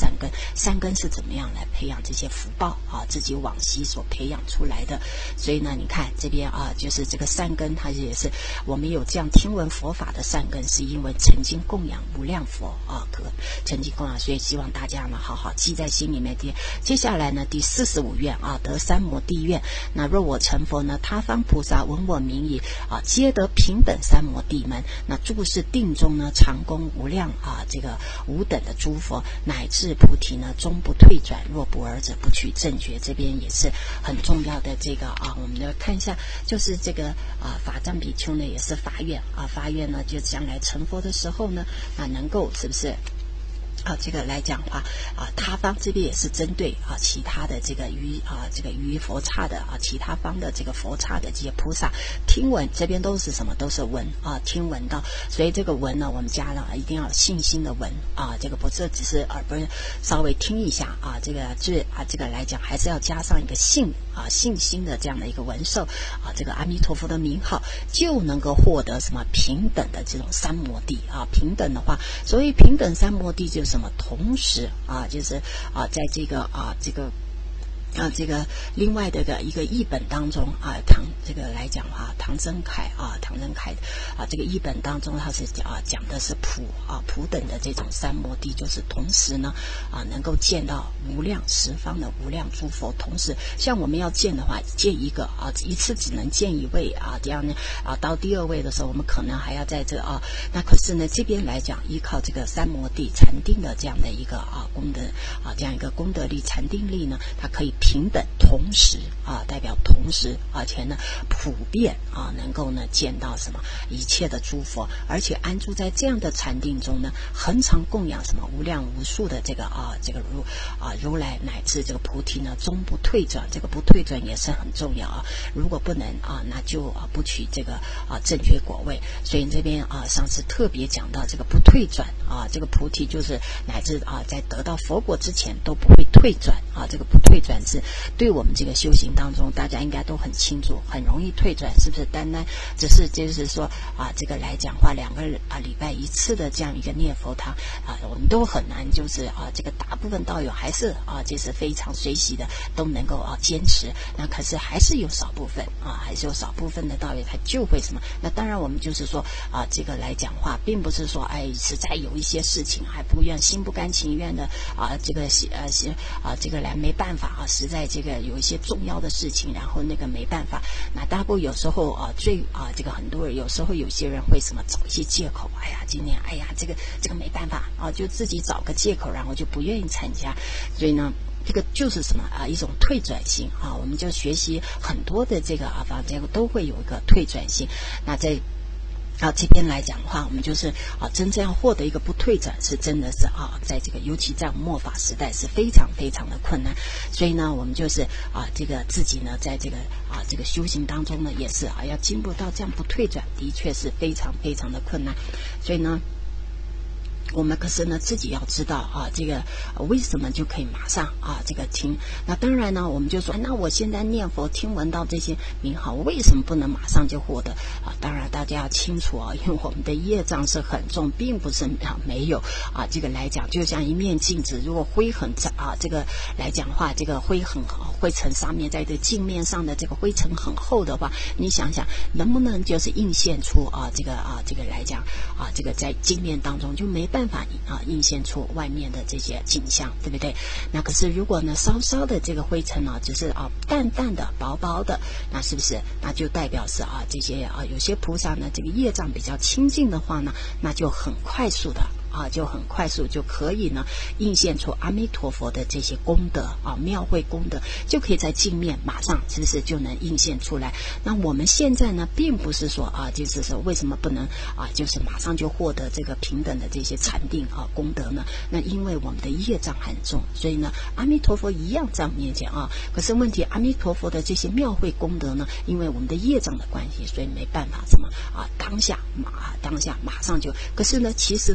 善根。善根是怎么样来培养这些福报啊？自己往昔所培养出来的。所以呢，你看这边啊，就是这个善根，它也是我们有这样听闻佛法的善根，是因为曾经供养无量佛啊，曾经供养，所以希望大家呢好好记在心里面。接下来呢，第45愿啊，得三摩地愿。那若我成佛呢，他方菩萨闻我名已啊，皆得平等三摩地门。那住世定中呢，常供无量啊，这个无等的诸佛，乃至菩提呢，终不退转。若不尔者，不取正觉。这边也是很重要的这个啊，我们来看一下，就是这个啊，法藏比丘呢也是发愿啊，发愿呢就将来成佛的时候呢，啊能够是不是？这个来讲的话啊，他方这边也是针对啊其他的这个于佛刹的啊其他方的这个佛刹的这些菩萨听闻，这边都是什么？都是闻啊，听闻到。所以这个闻呢，我们加了一定要有信心的闻啊，这个不是只是不是稍微听一下啊，这个来讲还是要加上一个信心的这样的一个闻受啊，这个阿弥陀佛的名号就能够获得什么平等的这种三摩地啊。平等的话，所谓平等三摩地就是什么？同时啊，就是啊，在这个这个另外的一个译本当中啊，这个来讲啊，唐僧凯这个译本当中，他是讲的是普等的这种三摩地，就是同时呢能够见到无量十方的无量诸佛。同时，像我们要见的话，见一个一次只能见一位这样呢到第二位的时候，我们可能还要在这那可是呢这边来讲，依靠这个三摩地禅定的这样的一个功德这样一个功德力禅定力呢，它可以平等同时代表同时，而且呢普遍能够呢见到什么一切的诸佛，而且安住在这样的禅定中呢，恒常供养什么无量无数的这个如来乃至这个菩提呢，终不退转。这个不退转也是很重要如果不能那就不取这个正觉果位。所以这边上次特别讲到这个不退转这个菩提就是乃至在得到佛果之前都不会退转这个不退转是对我们这个修行当中，大家应该都很清楚，很容易退转，是不是？单单只是就是说这个来讲话2个礼拜一次的这样一个念佛堂我们都很难，就是这个大部分道友还是就是非常随喜的都能够坚持。那可是还是有少部分还是有少部分的道友他就会什么？那当然我们就是说这个来讲话，并不是说实在有一些事情还不愿心不甘情愿的这个来没办法实在这个有一些重要的事情，然后那个没办法。那大部分有时候这个很多人有时候有些人会什么找一些借口，今年这个没办法就自己找个借口，然后就不愿意参加。所以呢这个就是什么一种退转性我们就学习很多的这个这个都会有一个退转性。那在这边来讲的话，我们就是真正要获得一个不退转，是真的是在这个尤其在末法时代是非常非常的困难。所以呢我们就是这个自己呢在这个这个修行当中呢也是要进步到这样不退转，的确是非常非常的困难。所以呢我们可是呢自己要知道这个为什么就可以马上这个听。那当然呢我们就说那我现在念佛听闻到这些名号，为什么不能马上就获得当然大家要清楚因为我们的业障是很重，并不是没有这个来讲就像一面镜子，如果灰很这个来讲话，这个灰尘上面在这镜面上的这个灰尘很厚的话，你想想能不能就是映现出这个来讲这个在镜面当中就没办法映现出外面的这些景象，对不对？那可是如果呢稍稍的这个灰尘只是淡淡的薄薄的，那是不是那就代表是这些有些菩萨呢这个业障比较清净的话呢，那就很快速的就很快速就可以呢映现出阿弥陀佛的这些功德妙慧功德，就可以在镜面马上是不是就能映现出来。那我们现在呢并不是说就是说为什么不能就是马上就获得这个平等的这些禅定功德呢？那因为我们的业障很重，所以呢阿弥陀佛一样在我们面前可是问题阿弥陀佛的这些妙慧功德呢，因为我们的业障的关系，所以没办法什么当下马上就。可是呢其实呢就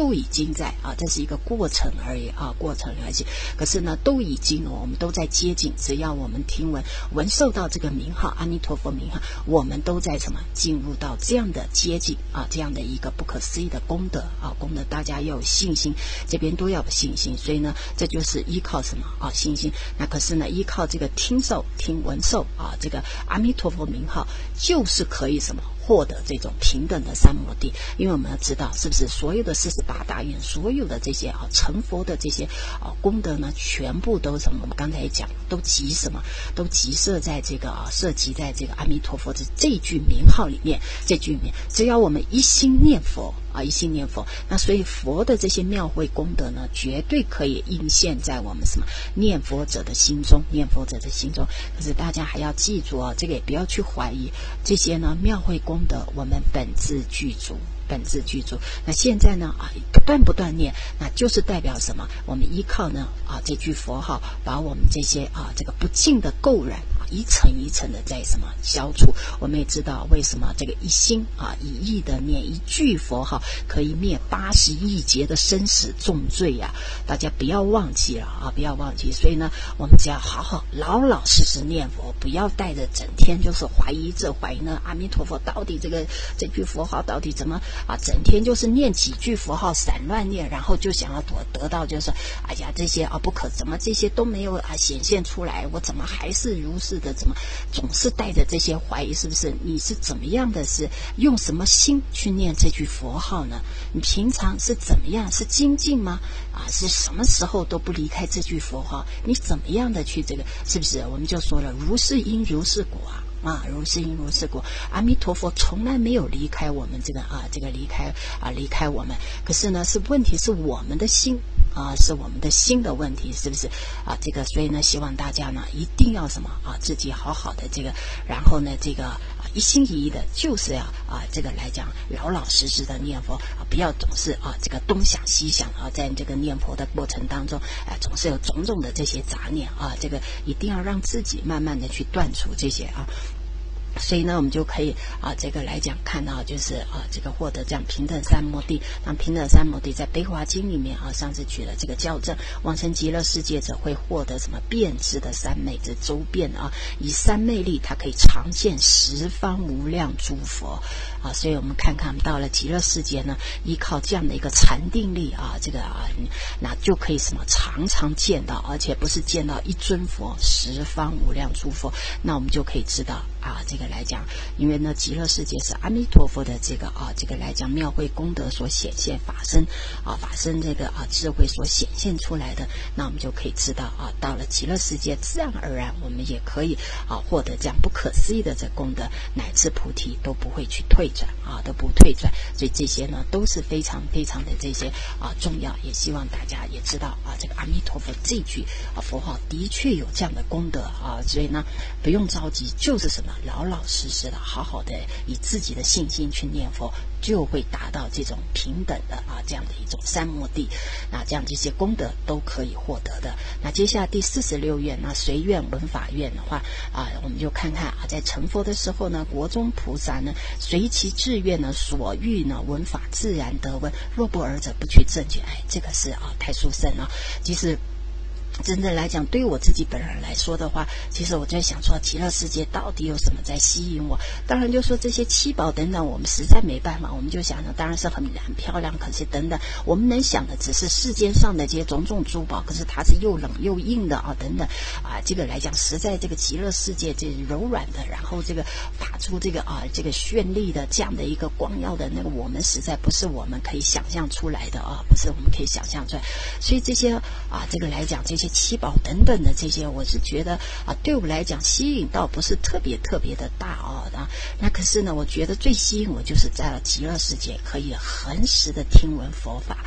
都已经在这是一个过程而已过程而已。可是呢，都已经我们都在接近，只要我们听闻受到这个名号阿弥陀佛名号，我们都在什么进入到这样的接近这样的一个不可思议的功德功德，大家要有信心，这边都要有信心。所以呢，这就是依靠什么信心。那可是呢，依靠这个听闻受这个阿弥陀佛名号，就是可以什么获得这种平等的三摩地。因为我们要知道，是不是所有的48大愿，所有的这些成佛的这些功德呢，全部都什么？我们刚才也讲，都集什么？都集摄在这个摄集在这个阿弥陀佛的这句名号里面。这句名，只要我们一心念佛一心念佛，那所以佛的这些妙慧功德呢，绝对可以应现在我们什么念佛者的心中，念佛者的心中。可是大家还要记住这个也不要去怀疑，这些呢妙慧功德我们本自具足。那现在呢不断念，那就是代表什么？我们依靠呢这句佛号，把我们这些这个不净的垢染一层一层的在什么消除。我们也知道为什么这个一心一意的念一句佛号，可以灭80亿劫的生死重罪大家不要忘记了不要忘记。所以呢，我们只要好好老老实实念佛，不要带着整天就是怀疑呢阿弥陀佛到底这句佛号到底怎么整天就是念几句佛号散乱念，然后就想要得到就是哎呀这些不可，怎么这些都没有显现出来，我怎么还是如是的，怎么总是带着这些怀疑？是不是你是怎么样的，是用什么心去念这句佛号呢？你平常是怎么样，是精进吗？是什么时候都不离开这句佛号？你怎么样的去这个，是不是我们就说了如是因如是果如是因如是果，阿弥陀佛从来没有离开我们离开我们。可是呢，问题是我们的心是我们的心的问题，是不是这个所以呢，希望大家呢一定要什么自己好好的这个，然后呢这个一心一意的，就是要这个来讲老老实实的念佛不要总是这个东想西想在这个念佛的过程当中总是有种种的这些杂念这个一定要让自己慢慢的去断除这些所以呢，我们就可以这个来讲看到就是这个获得这样平等三摩地。那平等三摩地在悲华经里面上次举了这个校正，往生极乐世界者会获得什么遍知的三昧之周遍以三昧力，它可以常见十方无量诸佛所以我们看看到了极乐世界呢，依靠这样的一个禅定力这个那就可以什么常常见到，而且不是见到一尊佛，十方无量诸佛。那我们就可以知道这个来讲，因为呢极乐世界是阿弥陀佛的这个这个来讲妙慧功德所显现法身这个智慧所显现出来的。那我们就可以知道到了极乐世界，自然而然我们也可以获得这样不可思议的这功德，乃至菩提都不会去退转都不退转。所以这些呢都是非常非常的这些重要，也希望大家也知道这个阿弥陀佛这句佛号的确有这样的功德所以呢不用着急，就是什么老老实实的好好的以自己的信心去念佛，就会达到这种平等的这样的一种三摩地。那这样这些功德都可以获得的。那接下来第46愿，那随愿闻法愿的话我们就看看在成佛的时候呢，国中菩萨呢随其志愿呢所欲呢闻法自然得闻，若不尔者不取正觉。这个是太殊胜了。其实真正来讲，对于我自己本人来说的话，其实我在想说极乐世界到底有什么在吸引我。当然就说这些七宝等等我们实在没办法，我们就想呢当然是很漂亮，可是等等我们能想的只是世间上的这些种种珠宝，可是它是又冷又硬的等等这个来讲实在这个极乐世界这柔软的，然后这个发出这个这个绚丽的这样的一个光耀的那个，我们实在不是我们可以想象出来的不是我们可以想象出来。所以这些这个来讲这些七宝等等的这些，我是觉得对我来讲吸引倒不是特别特别的大那可是呢，我觉得最吸引我就是在了极乐世界可以恒时的听闻佛法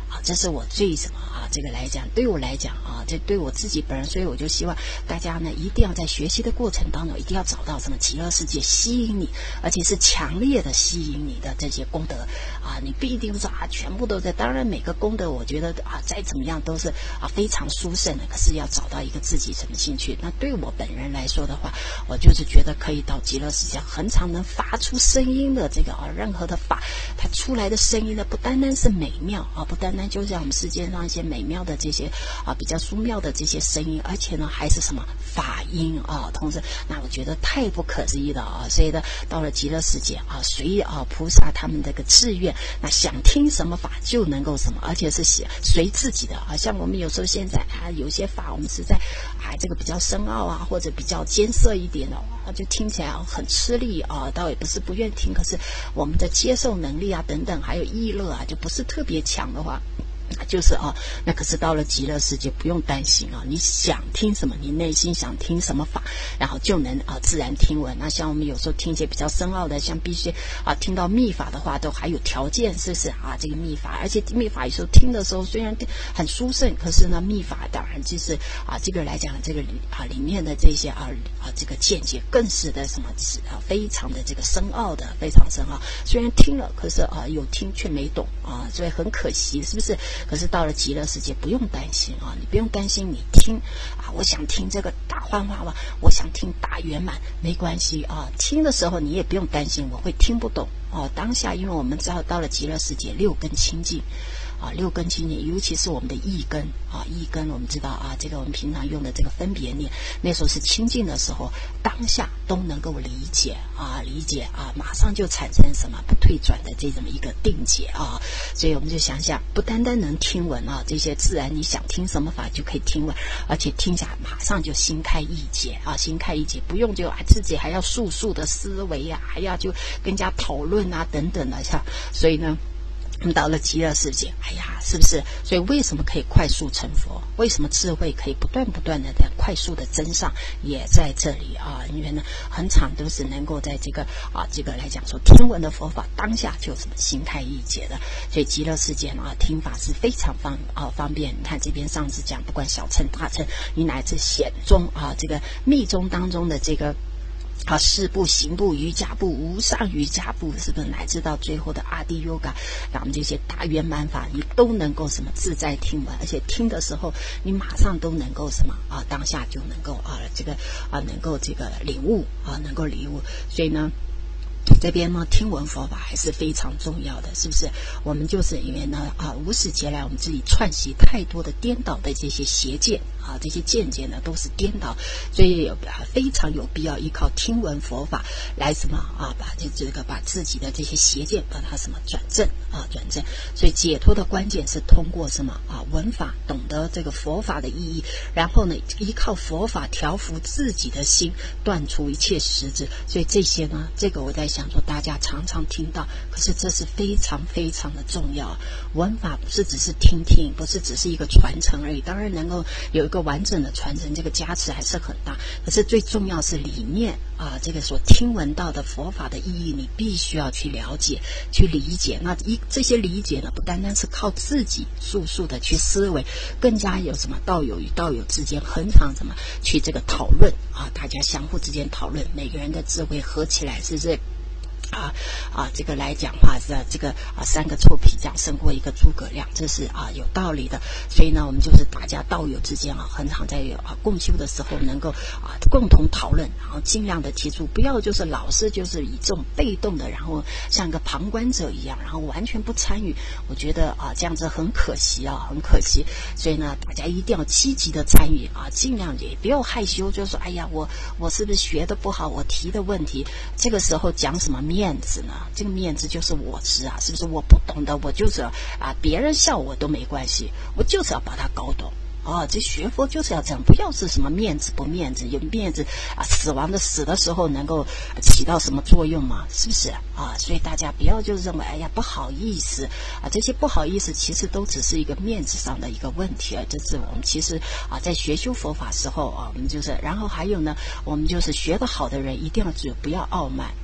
这是我最什么这个来讲，对我来讲这对我自己本人，所以我就希望大家呢一定要在学习的过程当中，一定要找到什么极乐世界吸引你，而且是强烈的吸引你的这些功德你不一定是全部都在。当然每个功德我觉得再怎么样都是非常殊胜的，可是要找到一个自己什么兴趣。那对我本人来说的话，我就是觉得可以到极乐世界恒常能发出声音的这个任何的法，它出来的声音呢不单单是美妙不单单就像我们世界上一些美妙的这些比较殊妙的这些声音，而且呢还是什么法音同时那我觉得太不可思议了所以呢到了极乐世界随菩萨他们这个志愿，那想听什么法就能够什么，而且是随自己的像我们有时候现在有些法我们是在这个比较深奥或者比较艰涩一点的就听起来很吃力倒也不是不愿听，可是我们的接受能力等等还有意乐就不是特别强的话，就是那可是到了极乐世界不用担心你想听什么，你内心想听什么法，然后就能自然听闻。那像我们有时候听一些比较深奥的，像必须听到密法的话，都还有条件，是不是这个密法，而且密法有时候听的时候虽然很殊胜，可是呢密法当然就是这个来讲这个里面的这些这个见解更是的什么非常的这个深奥的，非常深奥。虽然听了，可是有听却没懂所以很可惜，是不是？可是到了极乐世界不用担心你不用担心你听我想听这个大幻化我想听大圆满，没关系听的时候你也不用担心我会听不懂当下因为我们知道到了极乐世界六根清净六根清净，尤其是我们的意根意根我们知道这个我们平常用的这个分别念，那时候是清净的时候，当下都能够理解马上就产生什么不退转的这种一个定解所以我们就想想不单单能听闻这些自然你想听什么法就可以听闻，而且听下马上就心开意解心开意解，不用就自己还要速的思维还要就跟人家讨论等等的所以呢我们到了极乐世界是不是？所以为什么可以快速成佛？为什么智慧可以不断的快速的增上？也在这里因为呢很常都是能够在这个这个来讲说听闻的佛法当下就什么心开意解的，所以极乐世界听法是非常方便。你看这边上次讲不管小乘大乘，你乃至显宗这个密宗当中的这个事部行部瑜伽部无上瑜伽部，是不是乃至到最后的阿底yoga，让我们这些大圆满法你都能够什么自在听闻，而且听的时候你马上都能够什么当下就能够这个能够这个领悟能够领悟。所以呢这边呢听闻佛法还是非常重要的，是不是？我们就是因为呢无始劫来我们自己串习太多的颠倒的这些邪见这些见解呢都是颠倒，所以非常有必要依靠听闻佛法来什么把自己的这些邪见把它什么转正转正。所以解脱的关键是通过什么闻法，懂得这个佛法的意义，然后呢依靠佛法调伏自己的心，断除一切实质。所以这些呢这个我在想说大家常常听到，可是这是非常非常的重要。闻法不是只是听，不是只是一个传承而已，当然能够有一个完整的传承，这个加持还是很大，可是最重要是里面这个所听闻到的佛法的意义你必须要去了解去理解。那这些理解呢不单单是靠自己速的去思维，更加有什么道友与道友之间恒常什么去这个讨论大家相互之间讨论，每个人的智慧合起来，是不是这个来讲话是这个三个臭皮匠胜过一个诸葛亮，这是有道理的。所以呢我们就是大家道友之间很常在共修的时候能够共同讨论，然后尽量的提出，不要就是老是就是以这种被动的，然后像个旁观者一样，然后完全不参与，我觉得这样子很可惜很可惜。所以呢大家一定要积极的参与尽量也不要害羞，就是说哎呀我是不是学的不好，我提的问题，这个时候讲什么面子呢？这个面子就是我执是不是？我不懂的我就是别人笑我都没关系，我就是要把它搞懂这学佛就是要这样，不要是什么面子不面子，有面子死的时候能够起到什么作用吗？是不是所以大家不要就认为哎呀不好意思这些不好意思其实都只是一个面子上的一个问题这是我们其实在学修佛法时候我们就是，然后还有呢我们就是学得好的人一定要不要傲慢，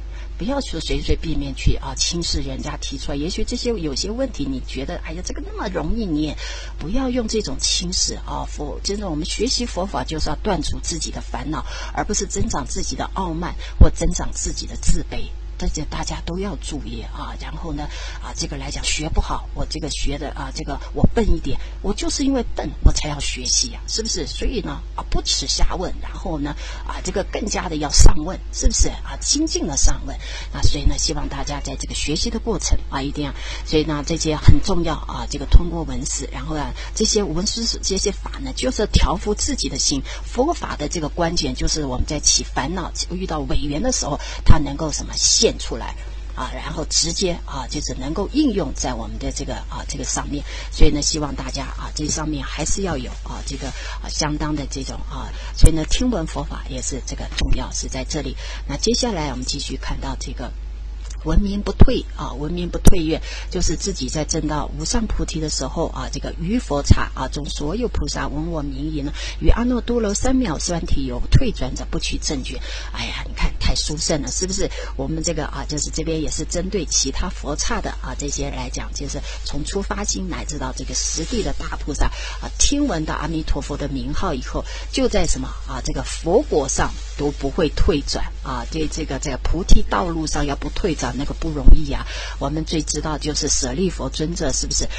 不要说随随便便去轻视人家提出来，也许这些有些问题你觉得哎呀这个那么容易，你也不要用这种轻视真的我们学习佛法就是要断除自己的烦恼，而不是增长自己的傲慢或增长自己的自卑。这大家都要注意然后呢这个来讲学不好，我这个学的这个我笨一点，我就是因为笨我才要学习是不是？所以呢不耻下问，然后呢这个更加的要上问，是不是精进的上问。所以呢希望大家在这个学习的过程一定要，所以呢这些很重要这个通过文思，然后这些文思这些法呢就是调伏自己的心。佛法的这个关键就是我们在起烦恼遇到违缘的时候，它能够什么现出来然后直接就是能够应用在我们的这个上面。所以呢希望大家这上面还是要有这个相当的这种所以呢听闻佛法也是这个重要是在这里。那接下来我们继续看到这个文明不退文明不退跃，就是自己在证到无上菩提的时候这个于佛刹中所有菩萨闻我名言呢，于阿耨多罗三藐三提有退转者不取正觉。哎呀你看太殊胜了，是不是？我们这个就是这边也是针对其他佛刹的这些来讲，就是从出发心乃至到这个实地的大菩萨听闻到阿弥陀佛的名号以后，就在什么这个佛果上都不会退转这个在菩提道路上要不退转那个不容易我们最知道就是舍利弗尊者，是不是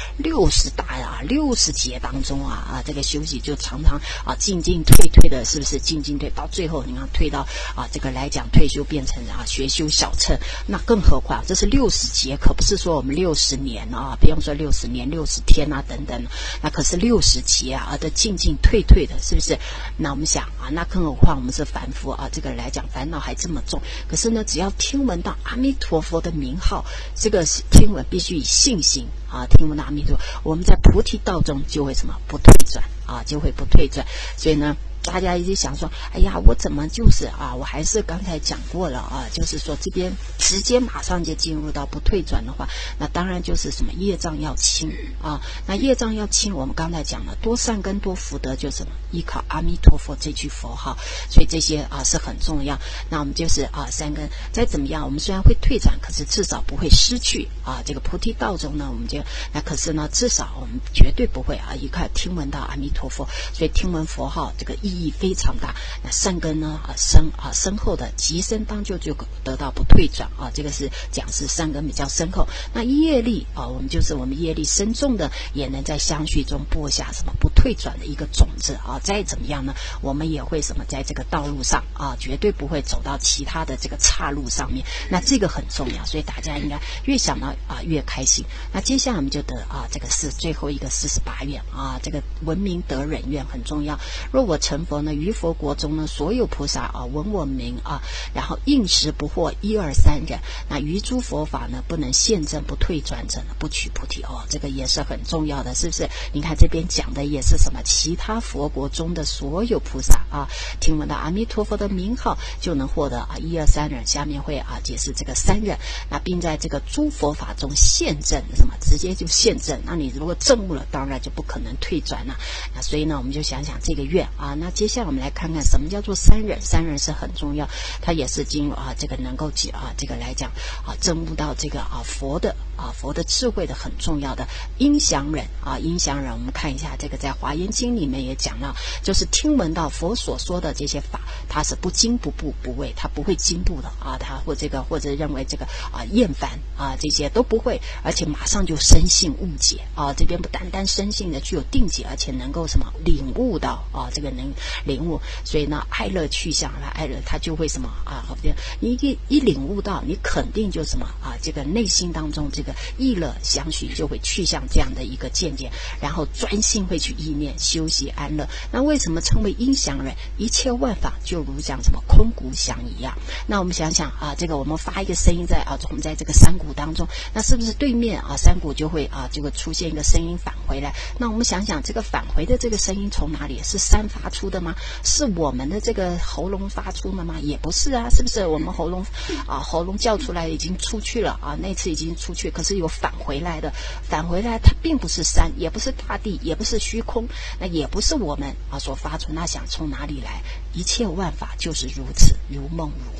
60劫当中这个休息就常常进退的，是不是进退到最后你看退到这个来讲退休变成学修小乘。那更何况这是60劫，可不是说我们60年不用说60年60天等等，那可是60劫的进退的，是不是？那我们想那更何况我们是凡夫这个来讲烦恼还这么重，可是呢只要听闻到阿弥陀佛的名号，这个听闻必须以信心听闻到阿弥陀佛，我们在菩提道中就会什么不退转就会不退转。所以呢大家一直想说哎呀我怎么就是我还是刚才讲过了就是说这边直接马上就进入到不退转的话，那当然就是什么业障要轻那业障要轻，我们刚才讲了多善根多福德，就是什么依靠阿弥陀佛这句佛号。所以这些是很重要。那我们就是善根再怎么样，我们虽然会退转，可是至少不会失去这个菩提道中呢，我们就那可是呢至少我们绝对不会依靠听闻到阿弥陀佛。所以听闻佛号这个意义非常大。那善根呢深厚的极深当就得到不退转这个是讲是善根比较深厚。那业力我们业力深重的，也能在相续中播下什么不退转的一个种子再怎么样呢，我们也会什么在这个道路上绝对不会走到其他的这个岔路上面。那这个很重要，所以大家应该越想到越开心。那接下来我们就得这个是最后一个48愿这个闻名得忍愿很重要。若我成佛呢，于佛国中呢，所有菩萨闻我名然后应时不惑1、2、3忍，那于诸佛法呢不能现证不退转者呢，不取菩提这个也是很重要的，是不是？你看这边讲的也是什么？其他佛国中的所有菩萨听闻到阿弥陀佛的名号，就能获得1、2、3忍。下面会解释这个3忍。那并在这个诸佛法中现证，什么直接就现证。那你如果证悟了，当然就不可能退转了。那所以呢，我们就想想这个愿那接下来我们来看看什么叫做3忍。3忍是很重要，它也是进入这个能够这个来讲证悟到这个佛的智慧的很重要的音响忍音响忍。我们看一下这个在华严经里面也讲了，就是听闻到佛所说的这些法，它是不惊不怖不畏，它不会惊怖的它或者认为这个厌烦这些都不会，而且马上就深信悟解这边不单单深信的具有定解，而且能够什么领悟到这个能领悟。所以呢爱乐去向爱乐它就会什么你一领悟到，你肯定就什么这个内心当中这个意乐相续就会去向这样的一个见解，然后专心会去意念修习安乐。那为什么称为音响忍？一切万法就如讲什么空谷响一样。那我们想想这个我们发一个声音在我们在这个山谷当中，那是不是对面山谷就会这个出现一个声音返回来？那我们想想这个返回的这个声音从哪里？是山发出的吗？是我们的这个喉咙发出的吗？也不是是不是？我们喉咙叫出来已经出去了那次已经出去，可是有返回来的，返回来它并不是山，也不是大地，也不是虚空，那也不是我们所发出。那想从哪里来？一切万法就是如此，如梦如幻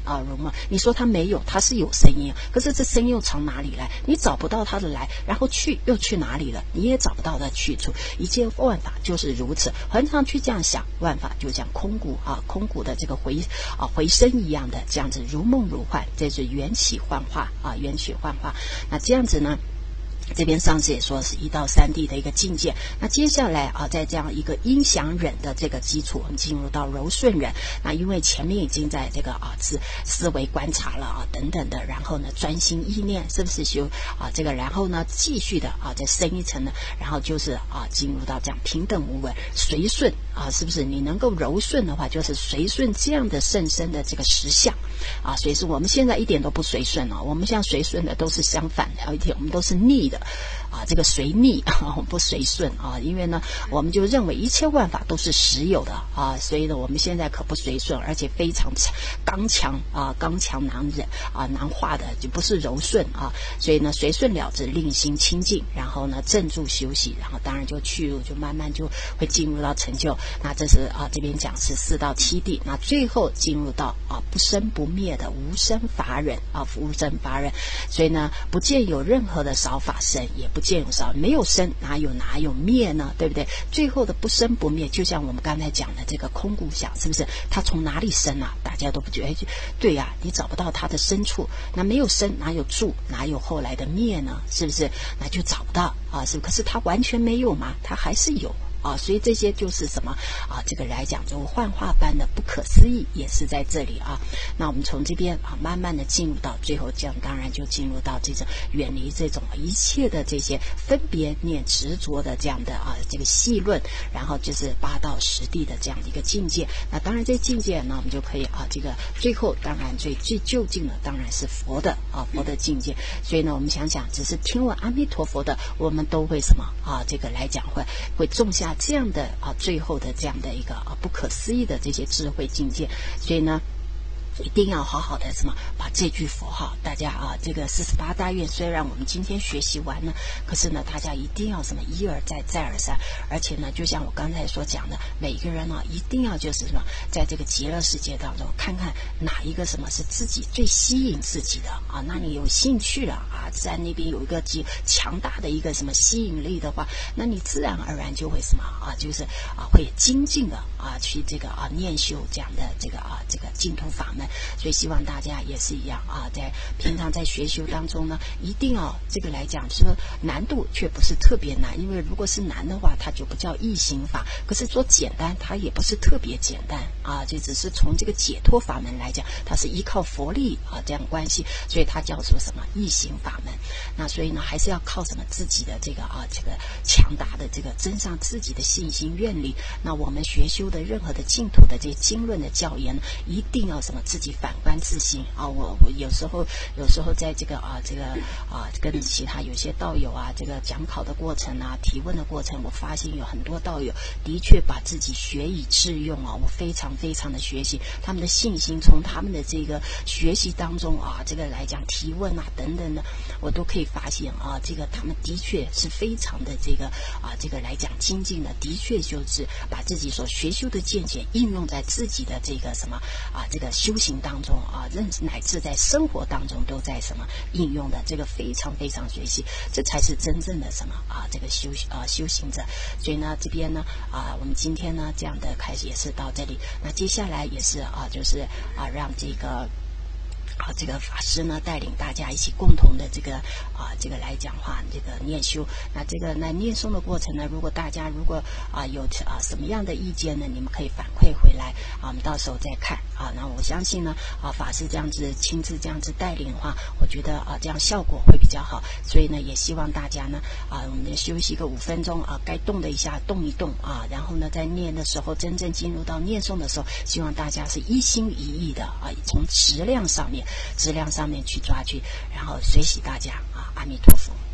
如梦。你说它没有，它是有声音，可是这声音又从哪里来？你找不到它的来，然后又去哪里了？你也找不到它去处。一切万法就是如此，很常去这样想，万法就像空谷的这个回声一样的这样子如梦如幻，这是缘起幻化缘起幻化。那这样子呢？这边上次也说是1到3地的一个境界。那接下来在这样一个音响忍的这个基础，我们进入到柔顺忍。那因为前面已经在这个思维观察了等等的，然后呢专心意念，是不是修这个，然后呢继续的再深一层呢，然后就是进入到这样平等无为随顺是不是？你能够柔顺的话，就是随顺这样的甚深的这个实相随顺。我们现在一点都不随顺我们现在随顺的都是相反的一点，我们都是逆的这个随逆我们不随顺因为呢我们就认为一切万法都是实有的所以呢我们现在可不随顺，而且非常刚强难忍难化的，就不是柔顺所以呢随顺了之，令心清净，然后呢镇住休息，然后当然就去入，就慢慢就会进入到成就。那这是这边讲是4到7地，那最后进入到不生不灭的无生法忍无生法忍。所以呢不见有任何的少法生，也不见有少，没有生哪有灭呢？对不对？最后的不生不灭，就像我们刚才讲的这个空谷想，是不是？它从哪里生大家都不觉得对呀你找不到它的深处。那没有生哪有住，哪有后来的灭呢？是不是？那就找不到是不是？可是它完全没有嘛，它还是有所以这些就是什么这个来讲就幻化般的不可思议，也是在这里那我们从这边慢慢的进入到最后，这样当然就进入到这种远离这种一切的这些分别念执着的这样的这个细论，然后就是8到10地的这样的一个境界。那当然这境界呢，我们就可以这个最后当然最就近的当然是佛的佛的境界。所以呢我们想想，只是听闻阿弥陀佛的，我们都会什么这个来讲会种下这样的最后的这样的一个不可思议的这些智慧境界。所以呢一定要好好的什么把这句佛号，大家这个48大愿虽然我们今天学习完了，可是呢大家一定要什么一而再再而三，而且呢就像我刚才所讲的，每一个人一定要就是什么在这个极乐世界当中看看哪一个什么是自己最吸引自己的那你有兴趣了在那边有一个强大的一个什么吸引力的话，那你自然而然就会什么就是会精进的去这个念修这样的这个这个净土法门。所以希望大家也是一样在平常在学修当中呢，一定要这个来讲说难度却不是特别难，因为如果是难的话，它就不叫易行法；可是说简单，它也不是特别简单就只是从这个解脱法门来讲，它是依靠佛力这样关系，所以它叫做什么易行法门。那所以呢，还是要靠什么自己的这个这个强大的这个增上自己的信心愿力。那我们学修的任何的净土的这些经论的教言，一定要什么自己反观自省我有时候在这个跟其他有些道友这个讲考的过程提问的过程，我发现有很多道友的确把自己学以致用我非常非常的学习他们的信心，从他们的这个学习当中这个来讲提问等等的，我都可以发现这个他们的确是非常的这个这个来讲精进的，的确就是把自己所学修的见解应用在自己的这个什么这个修行当中乃至在生活当中都在什么应用的，这个非常非常学习，这才是真正的什么这个修行者。所以呢这边呢我们今天呢这样的开始也是到这里，那接下来也是就是让这个这个法师呢带领大家一起共同的这个这个来讲话这个念修。那这个念诵的过程呢，如果大家有什么样的意见呢，你们可以反馈回来我们到时候再看那我相信呢法师这样子亲自这样子带领的话，我觉得这样效果会比较好。所以呢也希望大家呢我们休息个5分钟该动的一下动一动然后呢在念的时候，真正进入到念诵的时候，希望大家是一心一意的从质量上面去抓去，然后随喜大家阿弥陀佛。